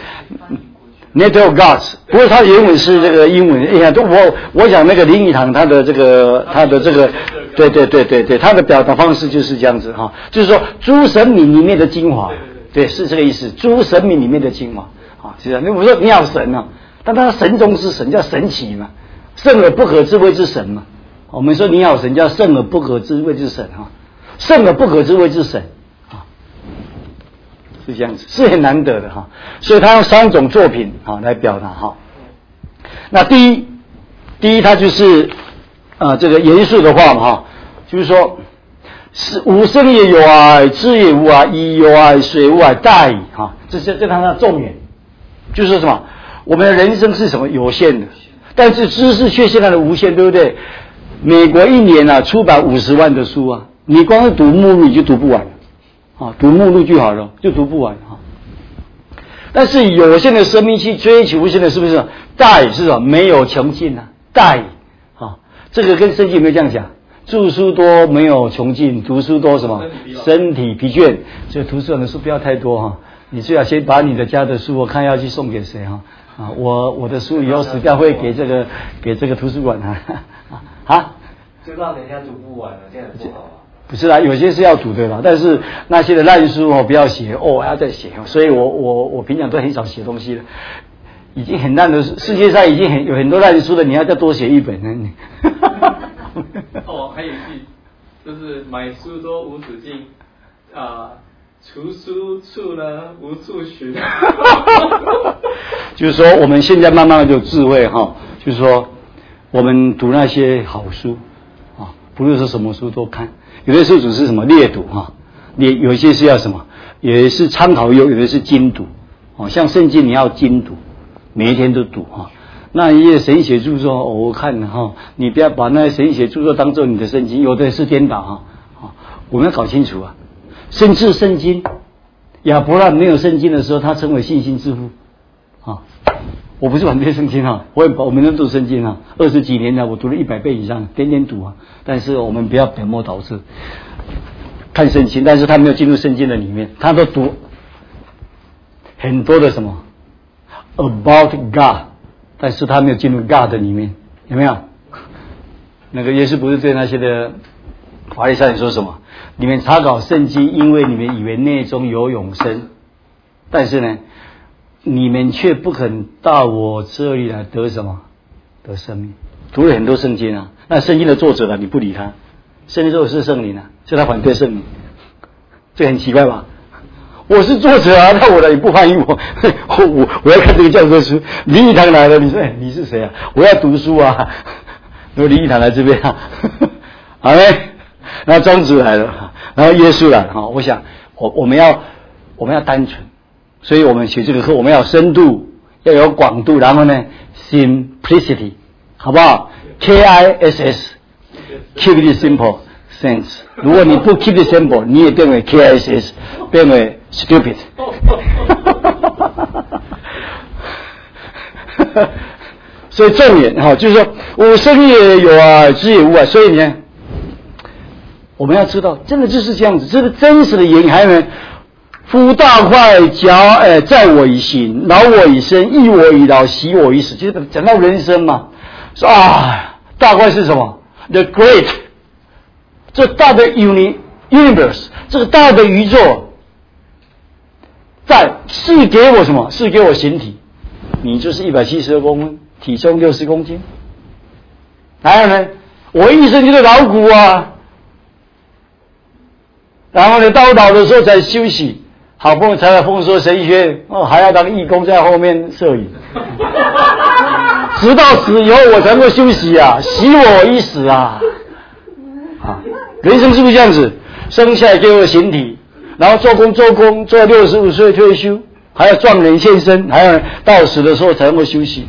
，Nectar of Gods， 不过它原文是这个英文。哎呀，我我想那个林语堂他的这个他的这个，对对对对对，他的表达方式就是这样子哈，就是说诸神明里面的精华，对，是这个意思，诸神明里面的精华啊，是这样。我说你好神啊，但他神中之神叫神奇嘛，圣而不可智慧之神嘛。我们说你好神叫圣而不可知慧之神哈，圣而不可知慧之神啊，是这样子，是很难得的哈。所以他用三种作品啊来表达哈。那第一，第一他就是啊这个严肃的话嘛哈，就是说是无声也有啊，知也无啊，一有啊，水无啊，大矣哈。这是这他的重点，就是什么？我们的人生是什么？有限的，但是知识却现在的无限，对不对？美国一年啊出版五十万的书啊，你光是读目录你就读不完啊，读目录就好了，就读不完啊。但是有限的生命去追求无限的，是不是？大也是什么？没有穷尽啊，大也啊，这个跟圣经有没有这样讲？著书多没有穷尽，读书多什么？身体疲倦。所以图书馆的书不要太多哈，你最好先把你的家的书，我看要去送给谁哈啊？我我的书以后死掉会给这个给这个图书馆啊。啊， 就让人家读不完了，这样不好啊。 不是啦，有些是要读的啦，但是那些的烂书哦，不要写哦，我要再写。所以我我我平常都很少写东西了，已经很烂的，世界上已经很有很多烂书的，你要再多写一本呢。 哦，还有一句，就是买书多无止境，啊，除书处呢无处寻。 就是说，我们现在慢慢的有智慧哈，就是说。我们读那些好书啊，不论是什么书都看，有的时候只是什么略读哈，也有一些是要什么，也是参考用，有的是精读啊，像圣经你要精读，每一天都读哈。那一些神学著作，哦、我看哈，你不要把那些神学著作当做你的圣经，有的是颠倒哈啊，我们要搞清楚啊。甚至圣经，亚伯拉没有圣经的时候，他成为信心之父啊。我不是反对圣经啊，我也我们都读圣经啊，二十几年了，我读了一百倍以上，天天读啊。但是我们不要本末倒置，看圣经，但是他没有进入圣经的里面，他都读很多的什么 about God， 但是他没有进入 God 的里面，有没有？那个耶稣不是对那些的法利赛人说什么？你们查考圣经，因为你们以为内中有永生，但是呢？你们却不肯到我这里来得什么？得生命。读了很多圣经啊，那圣经的作者呢？你不理他，圣经作者是圣灵啊，所以他反对圣灵，这很奇怪吧？我是作者啊，那我的你不欢迎我，我我我要看这个教科书。林语堂来了，你说哎你是谁啊？我要读书啊。如果林语堂来这边啊，好嘞，然后庄子来了，然后耶稣来了，我想我我们要我们要单纯。所以我们学这个课，我们要有深度，要有广度，然后呢 ，simplicity， 好不好 ？K I S S，keep it simple sense。如果你不 keep it simple， 你也变为 K I S S， 变为 stupid。所以重点哈，就是说无声也有啊，知也无啊。所以呢，我们要知道，真的就是这样子，这个真实的言语还有呢。夫大块脚，哎，载我以行，劳我以身，益我以劳，习我以死，就是讲到人生嘛。说啊，大块是什么 ？The great， 这大的 uni universe 这个大的宇宙，在是给我什么？是给我形体，你就是一百七十二公分，体重六十公斤。还有呢，我一生就是劳苦啊，然后呢，到老的时候才休息，好不容易才来丰收神学哦，还要当义工在后面摄影，直到死以后我才能够休息啊，惜我一死啊！啊，人生是不是这样子？生下来给我形体，然后做工做工做六十五岁退休，还要壮年现身，还要到死的时候才能够休息。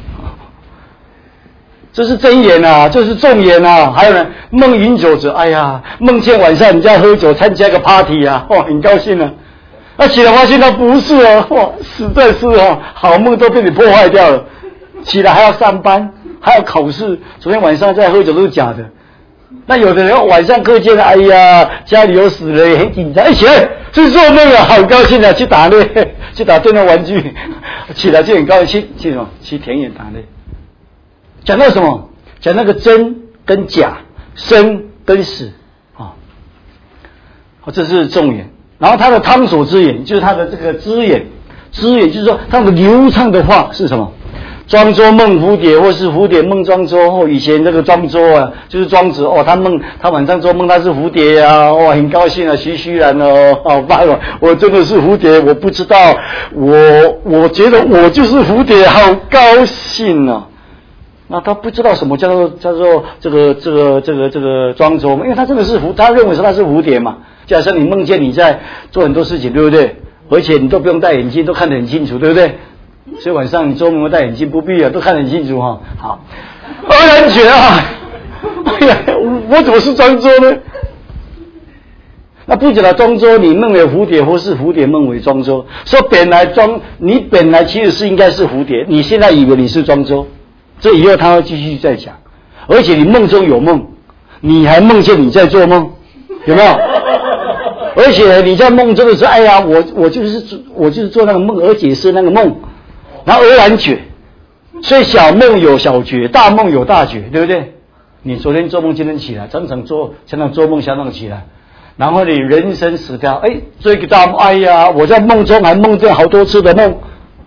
这是真言啊，这是重言啊！还有呢，梦饮酒者，哎呀，梦见晚上你在喝酒，参加个 party 啊，哇，很高兴啊。那起来发现他不是啊，哇，实在是啊，好梦都被你破坏掉了。起来还要上班，还要考试，昨天晚上在喝酒都是假的。那有的人晚上课间，哎呀，家里有死人，很紧张，一起来是做梦啊，好高兴啊，去打猎，去打电动玩具，起来就很高兴，去什么？去田野打猎。讲到什么？讲那个真跟假，生跟死啊，哦，这是重点。然后他的汤所之言，就是他的这个之言，之言就是说他的流畅的话是什么？庄周梦蝴蝶，或是蝴蝶梦庄周。哦，以前这个庄周啊，就是庄子哦，他梦他晚上做梦他是蝴蝶呀、啊，哇、哦，很高兴啊，徐徐然哦，好棒哦，我真的是蝴蝶，我不知道，我我觉得我就是蝴蝶，好高兴啊。那他不知道什么叫做叫做这个这个这个这个庄周，因为他真的是蝴，他认为说他是蝴蝶嘛。假设你梦见你在做很多事情，对不对？而且你都不用戴眼镜，都看得很清楚，对不对？所以晚上你做梦戴眼镜不必啊，都看得很清楚哈、哦。好，而然觉啊，哎呀，我怎么是庄周呢？那不讲了，庄周你梦为蝴蝶，或是蝴蝶梦为庄周。说本来庄你本来其实是应该是蝴蝶，你现在以为你是庄周。这以后他会继续再讲，而且你梦中有梦，你还梦见你在做梦，有没有？而且你在梦中的时候，哎呀，我我就是我就是做那个梦而解释那个梦，然后而然觉，所以小梦有小觉，大梦有大觉，对不对？你昨天做梦，今天起来，常常做，常常做梦，常常起来，然后你人生死掉，哎，这个大梦，哎呀，我在梦中还梦见好多次的梦，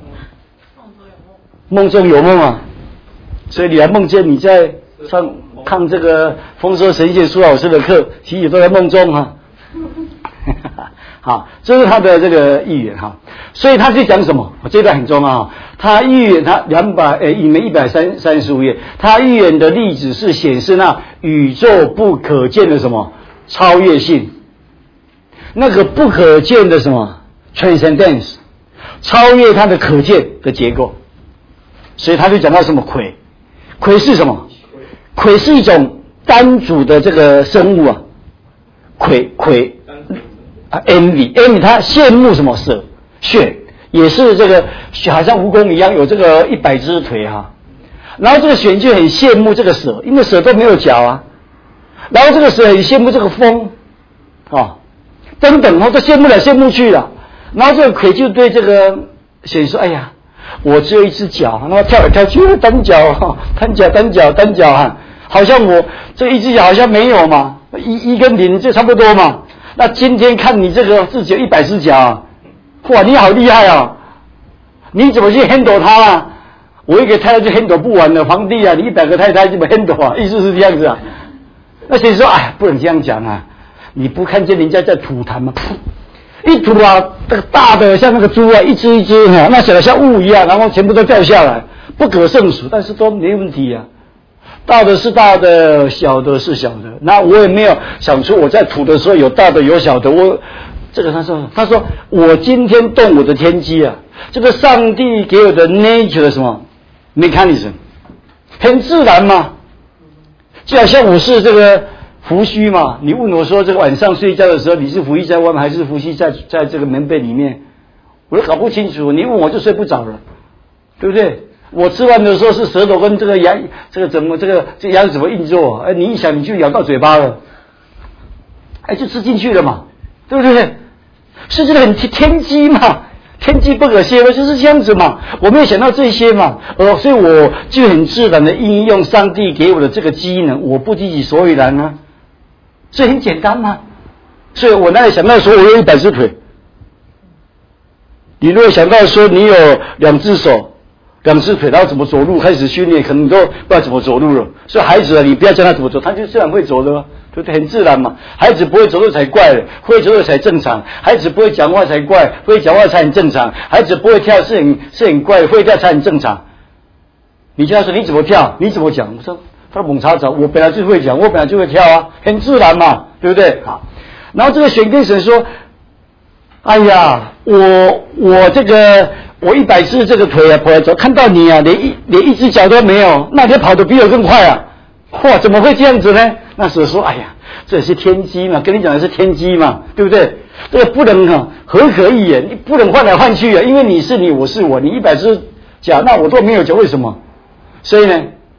梦中有梦啊。所以你还梦见你在上看这个丰收神仙苏老师的课，其实都在梦中哈、啊。好，这是他的这个预言哈。所以他是讲什么？这段很重要。他预言他两百呃，里面一百三三十五页，他预言的例子是显示那宇宙不可见的什么超越性，那个不可见的什么 transcendence， 超越它的可见的结构。所以他就讲到什么魁。魁是什么？魁是一种单组的这个生物啊，魁魁啊 ，envy envy 它羡慕什么蛇穴，也是这个好像蜈蚣一样有这个一百只腿哈、啊，然后这个犬就很羡慕这个蛇，因为蛇都没有脚啊，然后这个蛇很羡慕这个风啊，等等哦，都羡慕来羡慕去了，然后这个魁就对这个犬说：“哎呀。”我只有一只脚，然后跳来跳去，单脚，单脚，单脚，单脚哈，好像我这一只脚好像没有嘛，一一跟零就差不多嘛。那今天看你这个自己有一百只脚、啊，哇，你好厉害啊！你怎么去 handle 它啊？我一个太太就 handle 不完了，皇帝啊，你一百个太太怎么 handle 啊？意思是这样子啊。那谁说哎，不能这样讲啊？你不看见人家在吐痰吗？一吐啊，这个大的像那个猪啊，一只一只哈，那小的像雾一样，然后全部都掉下来，不可胜数，但是都没问题啊。大的是大的，小的是小的。那我也没有想出我在吐的时候有大的有小的。我这个他说，他说我今天动我的天机啊，这个上帝给我的 nature 的什么 mechanism， 很自然嘛，就好像我是这个。伏羲嘛，你问我说这个晚上睡觉的时候，你是伏羲在外面还是伏羲在在这个棉被里面，我都搞不清楚。你问我就睡不着了，对不对？我吃饭的时候是舌头跟这个牙，这个怎么这个这个牙怎么运作？哎，你一想你就咬到嘴巴了，哎，就吃进去了嘛，对不对？是这个很天机嘛，天机不可泄露，就是这样子嘛。我没有想到这些嘛，呃，所以我就很自然的应用上帝给我的这个机能，我不知其所以然呢、啊。这很简单嘛， 所以我哪里想到说我有一百只腿？你如果想到说你有两只手、两只腿，然后怎么走路开始训练，可能都不知道怎么走路了。所以孩子啊，你不要教他怎么走，他就自然会走的，对不对？很自然嘛。孩子不会走路才怪的，会走路才正常。孩子不会讲话才怪，会讲话才很正常。孩子不会跳是很是很怪，会跳才很正常。你叫他说你怎么跳，你怎么讲？我说他说猛查找，我本来就会讲，我本来就会跳啊，很自然嘛，对不对？好，然后这个选跟神说。哎呀，我我这个我一百只这个腿啊跑来走，看到你啊，连一连一只脚都没有，那你跑得比我更快啊！哇，怎么会这样子呢？那时候说，哎呀，这也是天机嘛，跟你讲的是天机嘛，对不对？这个不能啊，合可以啊，你不能换来换去啊，因为你是你，我是我，你一百只脚，那我都没有脚，为什么？所以呢？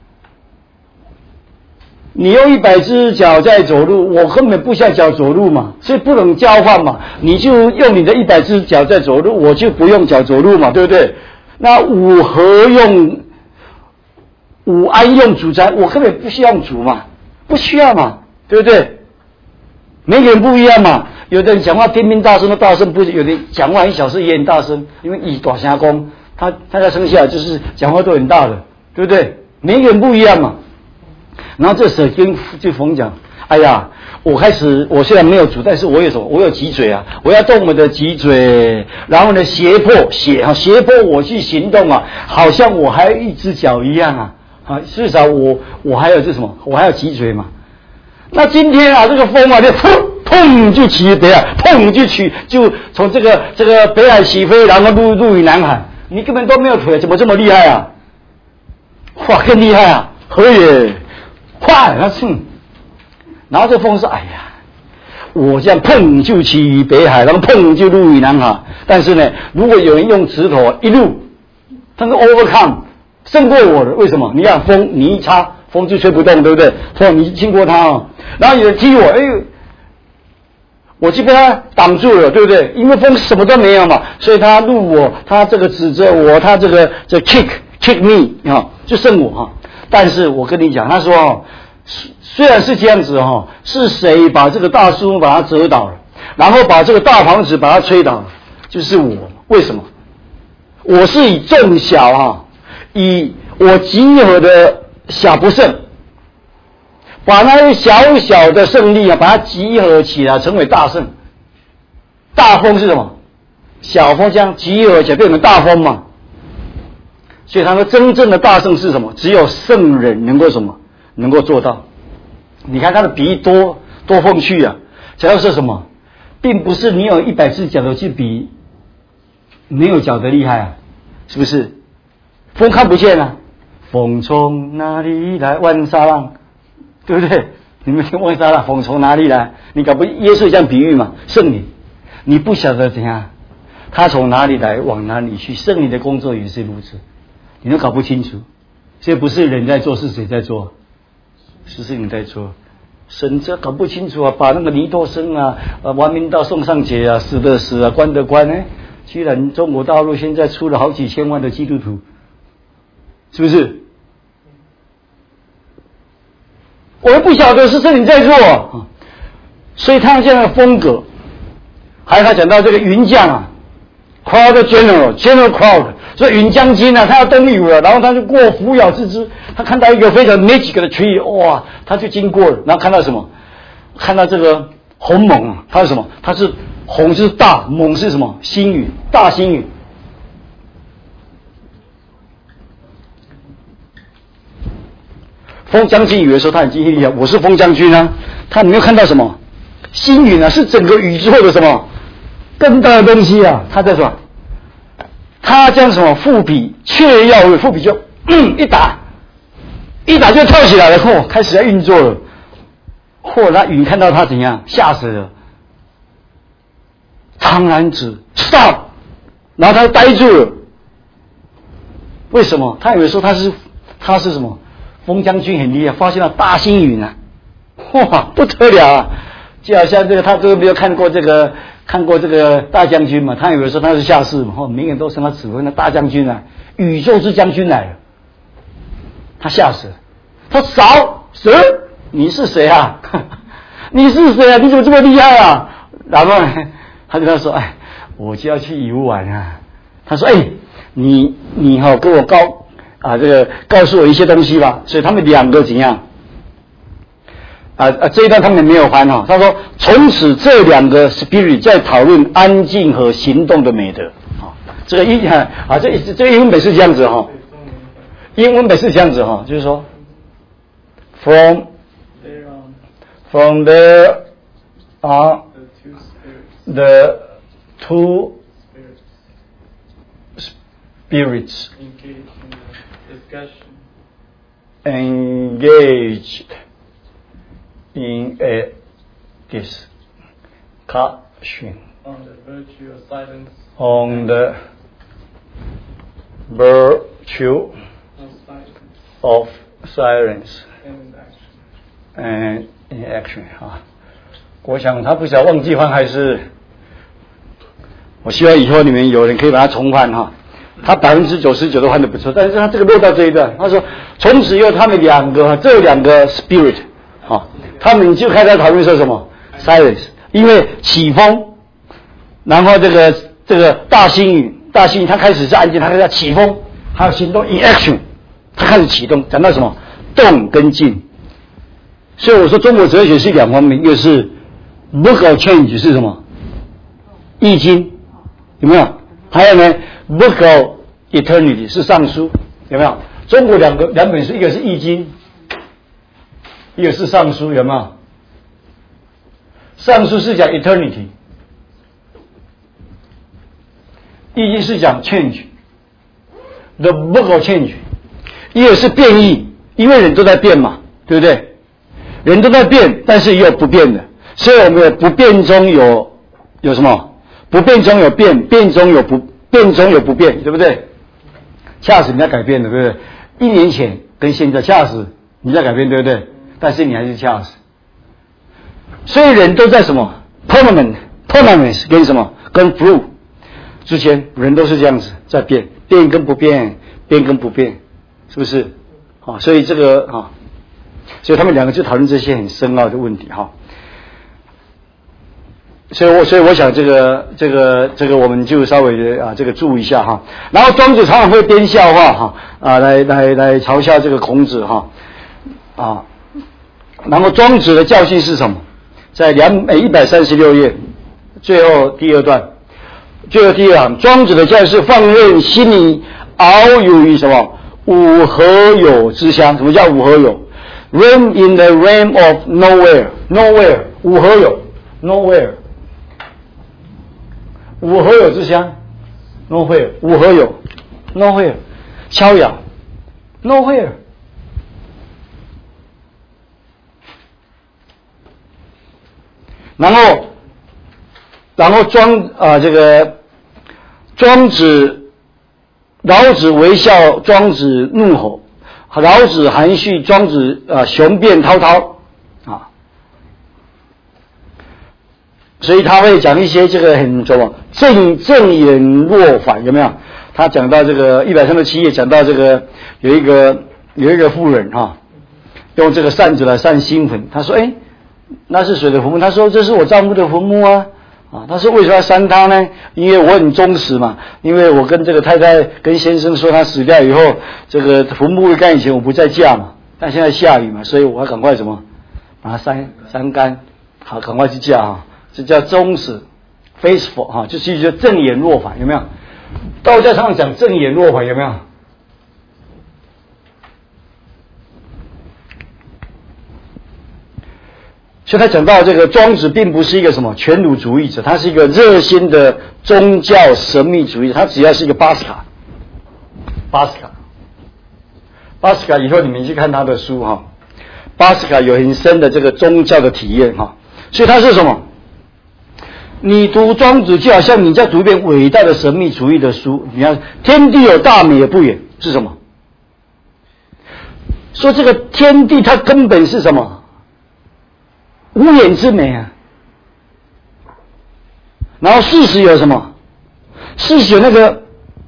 你用一百只脚在走路，我根本不像脚走路嘛，所以不能交换嘛。你就用你的一百只脚在走路，我就不用脚走路嘛，对不对？那五合用，五安用主宰，我根本不需要用主嘛，不需要嘛，对不对？每个人不一样嘛，有的人讲话拼命大声的大声，不是；有的人讲话很小声也很大声，因为以大声公，他他在生下就是讲话都很大的，对不对？每个人不一样嘛。然后这时候跟就冯讲，哎呀，我开始我虽然没有主，但是我有什么？我有脊椎啊，我要动我的脊椎，然后呢胁迫胁啊胁迫我去行动啊，好像我还有一只脚一样啊啊，至少我我还有这什么？我还有脊椎嘛。那今天啊，这个风啊，就砰砰就起北海，砰就起就从这个这个北海起飞，然后入入于南海，你根本都没有腿，怎么这么厉害啊？哇，更厉害啊！何也？快，他哼，然后这风说：“哎呀，我这样碰就起于北海，然后碰就入于南海。但是呢，如果有人用指头一路，他是 overcome 胜过我的，为什么？你看风，你一插，风就吹不动，对不对？风你经过它哦，然后有人踢我，哎，我就被他挡住了，对不对？因为风什么都没有嘛，所以他怒我，他这个指责我，他这个这 kick kick me 啊，就胜我哈。但是我跟你讲，他说哦，虽然是这样子哈，是谁把这个大树把它折倒了，然后把这个大房子把它吹倒了，就是我。为什么？我是以众小哈，以我集合的小不胜，把那些小小的胜利啊，把它集合起来成为大胜。大风是什么？小风将集合起来变成大风嘛。所以他说，真正的大胜是什么？只有圣人能够什么？能够做到。你看他的比喻多多风趣啊！讲的是什么？并不是你有一百只脚的去比没有脚的厉害啊，是不是？风看不见啊，风从哪里来？万沙浪，对不对？你们听万沙浪，风从哪里来？你搞不耶稣这样比喻嘛？圣灵，你不晓得怎样，他从哪里来，往哪里去？圣灵的工作也是如此。你都搞不清楚，这不是人在做，是谁在做？是圣灵在做。神这搞不清楚啊，把那个尼多生啊、啊王明道送上节啊、死的死啊、关的关呢？居然中国大陆现在出了好几千万的基督徒，是不是？我们不晓得是圣灵在做，所以他这样的风格，还有他讲到这个云将啊 ，crowd general general crowd。所以允将军啊，他要登陆了，然后他就过扶摇之姿，他看到一个非常 magic 的 tree， 哇，他就经过了，然后看到什么？看到这个鸿蒙啊，它是什么？它是鸿是大，蒙是什么？星云，大星云。封将军以为说他很厉害，我是封将军啊，他没有看到什么？星云啊，是整个宇宙的什么更大的东西啊？他在说。他将什么腹比却要腹比就嗯一打，一打就跳起来了，嚯、哦，开始要运作了。嚯、哦，那云看到他怎样，吓死了。苍兰子 stop， 然后他就呆住了。为什么？他以为说他是他是什么？封将军很厉害，发现了大星云啊，哇，不得了啊！就好像这个他都没有看过这个。看过这个大将军嘛？他以为说他是下士嘛，哦，明眼都称他指挥那大将军啊，宇宙之将军来了，他吓死了。他扫谁？你是谁啊？你是谁啊？你怎么这么厉害啊？ 然后呢，他就跟他说：“哎，我就要去游玩啊。”他说：“哎，你你哈、哦、跟我告啊这个告诉我一些东西吧。”所以他们两个怎样？啊啊，这一段他们没有翻哈、哦。他说：“从此这两个 spirit 在讨论安静和行动的美德。”啊，这个英啊啊这这个英文本是这样子哈、哦，英文本是这样子哈、哦，就是说 ，from from there are the two spirits engaged in a discussion on the virtue of silence on the virtue of silence of silence and action. and in action 啊，我想他不晓得忘记翻还是，我希望以后你们有人可以把它重翻哈。他百分之九十九都翻得不错，但是他这个落到这一段，他说从此以后他们两个这两个 spirit 啊，他们就开始讨论说什么 silence， 因为起风，然后这个这个大星云大星云它开始是安静，它开始起风，还有行动 in action， 它开始启动，讲到什么动跟静。所以我说中国哲学是两方面，一个是 book of change 是什么？易经有没有？还有呢 book of eternity 是尚书有没有？中国两个两本书，一个是易经，一个是尚书有没有？尚书是讲 eternity， 易经是讲 change。The book of change， 一个是变异，因为人都在变嘛，对不对？人都在变，但是也有不变的，所以我们有不变中有有什么？不变中有变，变中有不变中有不变，对不对？恰使你在改变的，对不对？一年前跟现在恰使你在改变，对不对？但是你还是恰使，所以人都在什么 permanent permanence 跟什么跟 flu 之间，人都是这样子在变，变跟不变，变跟不变，是不是？啊，所以这个啊。所以他们两个就讨论这些很深奥的问题哈，所以我所以我想这个这个这个我们就稍微的啊这个注意一下哈。然后庄子常常会编笑话哈啊来来来嘲笑这个孔子哈啊，然后庄子的教训是什么？在两一百三十六页最后第二段，最后第二行，庄子的教训是放任心里遨游于什么五何有之乡？什么叫五何有？Roam in the realm of nowhere, nowhere 五何有 nowhere 五何有之乡 nowhere 五何有 nowhere 逍遥 nowhere 然后然后庄啊、呃、这个庄子老子微笑，庄子怒吼。老子含蓄，庄子啊雄辩滔滔啊，所以他会讲一些这个很什么正正言若反，有没有？他讲到这个一百三十七页，讲到这个有一个有一个妇人哈、啊，用这个扇子来扇新坟，他说：“哎，那是谁的坟墓？”他说：“这是我丈夫的坟墓啊。”啊，他说为什么要删他呢？因为我很忠实嘛，因为我跟这个太太跟先生说他死掉以后，这个坟墓会干以前我不在家嘛，但现在下雨嘛，所以我要赶快什么把它删删干，好，赶快去嫁啊，这叫忠实 ，faithful 哈、啊，就是一个正言若反，有没有？道家常常讲正言若反，有没有？所以他讲到这个庄子并不是一个什么全儒主义者，他是一个热心的宗教神秘主义者，他只要是一个巴斯卡，巴斯卡，巴斯卡以后你们去看他的书哈，巴斯卡有很深的这个宗教的体验哈，所以他是什么？你读庄子就好像你在读一遍伟大的神秘主义的书，你看天地有大美也不远是什么？说这个天地它根本是什么？无眼之美啊，然后事实有什么？事实有那个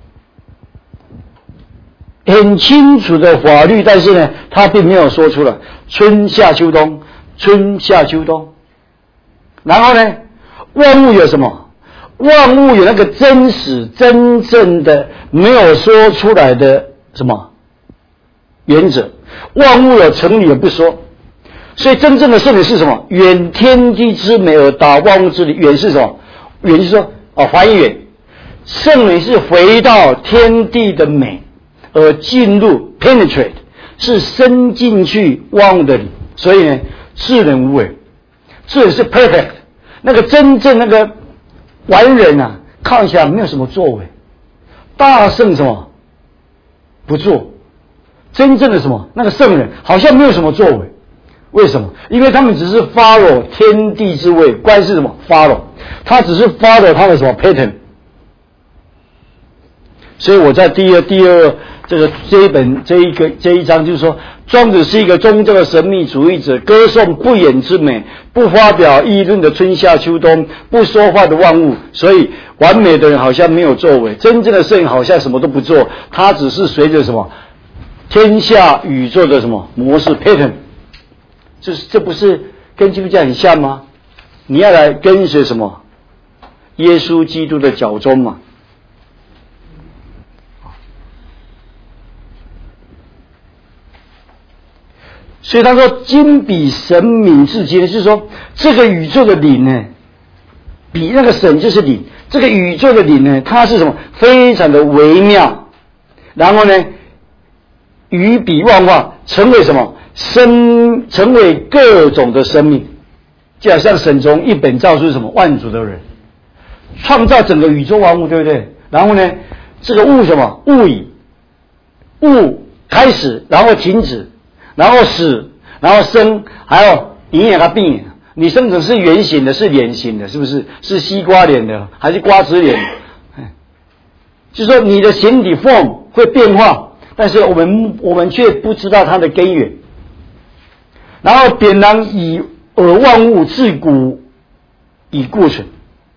很清楚的法律，但是呢，他并没有说出来。春夏秋冬，春夏秋冬，然后呢， 万物有什么？万物有那个真实、真正的没有说出来的什么原则？万物有成理而不说，所以真正的圣理是什么？远天地之美而达万物之理。远是什么？远就是说，哦，还原。圣理是回到天地的美，而进入 penetrate， 是伸进去万物的理。所以呢，智人无为，智人是 perfect。那个真正那个完人啊，看起来没有什么作为，大圣什么不做，真正的什么那个圣人好像没有什么作为。为什么？因为他们只是 follow 天地之位，关是什么 follow， 他只是 follow 他的什么 pattern。所以我在第二第二这个这一本这一个这一章就是说，庄子是一个宗教的神秘主义者，歌颂不言之美，不发表议论的春夏秋冬，不说话的万物。所以完美的人好像没有作为，真正的圣人好像什么都不做，他只是随着什么天下宇宙的什么模式 pattern。这是这不是跟基督教很像吗？你要来跟随什么耶稣基督的脚踪嘛。所以他说今比神明至今，就是说这个宇宙的灵呢，比那个神就是灵，这个宇宙的灵呢，它是什么？非常的微妙，然后呢宇比万化，成为什么？生成为各种的生命，就好像神从一本造出什么万族的人，创造整个宇宙万物，对不对？然后呢这个物什么？物以物开始，然后停止，然后死，然后生，还有营养它病。你生成是圆形的，是脸型的，是不是？是西瓜脸的，还是瓜子脸的？就是说你的形体 form 会变化，但是我们我们却不知道它的根源。然后扁然以而万物自古以固存，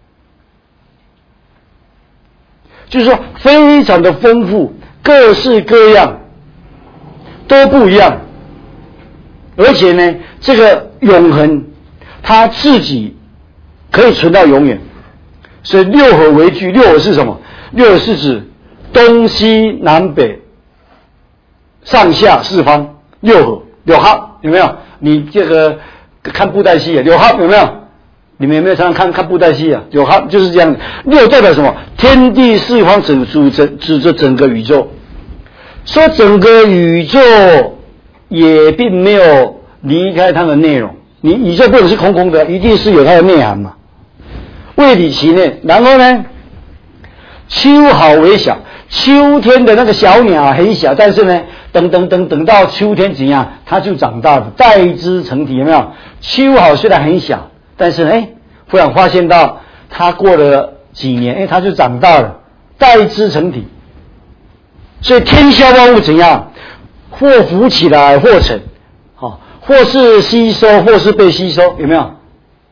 就是说非常的丰富，各式各样都不一样。而且呢这个永恒它自己可以存到永远。所以六合为矩，六合是什么？六合是指东西南北上下四方，六合六合有没有？你这个看布袋戏啊，六合有没有？你们有没有常常看看布袋戏啊？六合就是这样。六代表什么？天地四方整组整指着整个宇宙，说整个宇宙也并没有离开它的内容。你宇宙不能是空空的，一定是有它的内涵嘛。未理其内，然后呢，秋好为小，秋天的那个小鸟很小，但是呢，等等等等到秋天怎样，它就长大了，代之成体，有没有？秋好虽然很小，但是哎，忽然发现到它过了几年，哎，它就长大了，代之成体。所以天下万物怎样，或浮起来，或沉，好，或是吸收，或是被吸收，有没有？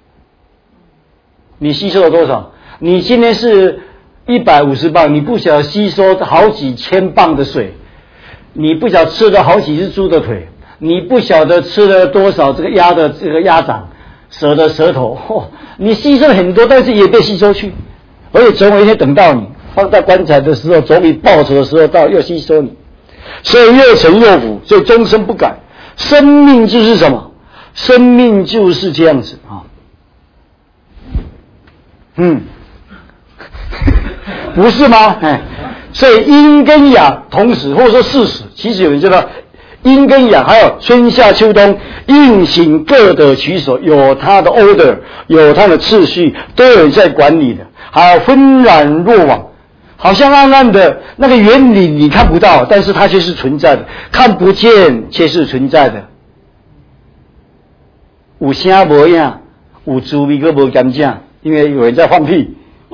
你吸收了多少？你今天是一百五十磅，你不晓得吸收好几千磅的水，你不晓得吃了好几只猪的腿，你不晓得吃了多少这个鸭的这个鸭掌，蛇的舌头，哦，你吸收了很多，但是也被吸收去，而且总有一天等到你放在棺材的时候，总比报仇的时候到又吸收你，所以又沉又浮，所以终身不改。生命就是什么？生命就是这样子啊。嗯，不是吗？哎，所以阴跟阳同时，或者说事实，其实有人知道阴跟阳，还有春夏秋冬运行各得其所，有它的 order， 有它的次序，都有人在管理的。还有纷然若网，好像暗暗的那个原理你看不到，但是它却是存在的，看不见却是存在的。有声无影，有滋味个无甘正。因为有人在放屁，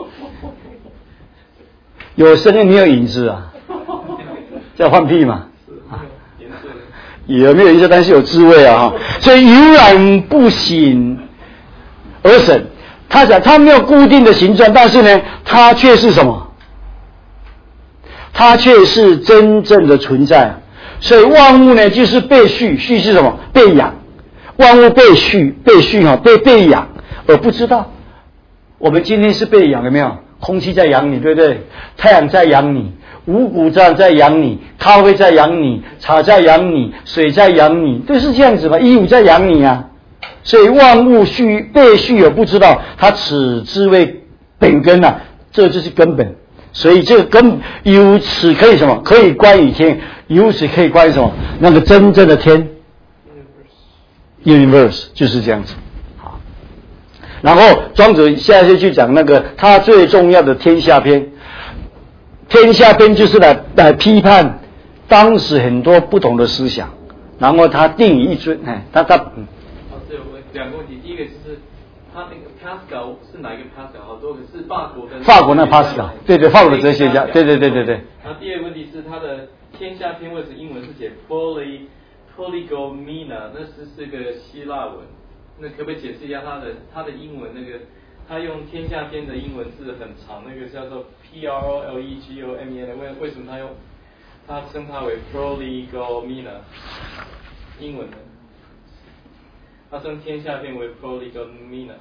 有声音没有影子啊，在放屁嘛，啊，有没有影子？但是有滋味啊，哈，所以悠然不省而神。他讲他没有固定的形状，但是呢，他却是什么？他却是真正的存在。所以万物呢，就是被蓄，蓄是什么？被养。万物被蓄，被蓄哈，被被养而不知道。 我们今天是被养，有没有？空气在养你，对不对？太阳在养你，五谷在在养你，咖啡在养你，茶在养你，水在养你，都是这样子嘛。衣物在养你啊。所以万物虚被虚有不知道，它此之谓本根啊，这就是根本。所以这个根由此可以什么？可以观于天，由此可以观于什么？那个真正的天 ，universe 就是这样子。好，然后庄子现在就去讲那个他最重要的天下篇。天下篇就是来来批判当时很多不同的思想，然后他定义一尊，哎，他他嗯。 哦，对，我两个问题，第一个就是他那个 Pascal 是哪一个 Pascal？ 好多个是法国的。法国那 Pascal， 对对，法国的哲学家，对对对对对。 然后第二个问题是他的天下篇为什么英文是写 poly polygomena？ 那是是个希腊文，那可不可以解释一下他的他的英文那个？他用天下篇的英文字很长，那个叫做 P R O L E G O M E N， 为为什么他用他称它为 polygomena？ 英文的，他称天下篇为 polygomena。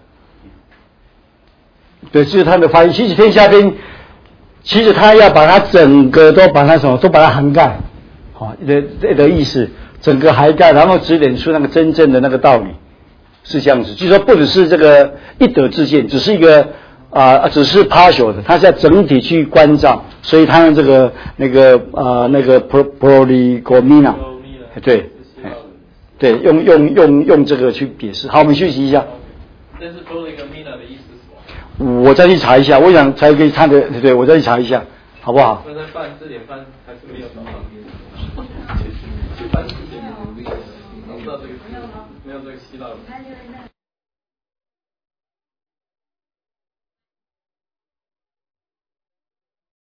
对，就是他的翻译。其实天下篇，其实他要把它整个都把它什么，都把它涵盖，好的的意思，整个涵盖，然后指点出那个真正的那个道理。是这样子，就是说不只是这个一德之见，只是一个啊、呃，只是 partial 的，它是要整体去关照，所以他用这个那个啊、呃、那个 polygomena， 对，对，用用用用这个去解释。好，我们休息一下。 但是 polygomena 的意思是什么？ 我再去查一下，我想才可以看的，对，我再去查一下，好不好？ 那在翻字典翻还是没有找到，去翻字典找不到这个字，没有这个希腊文。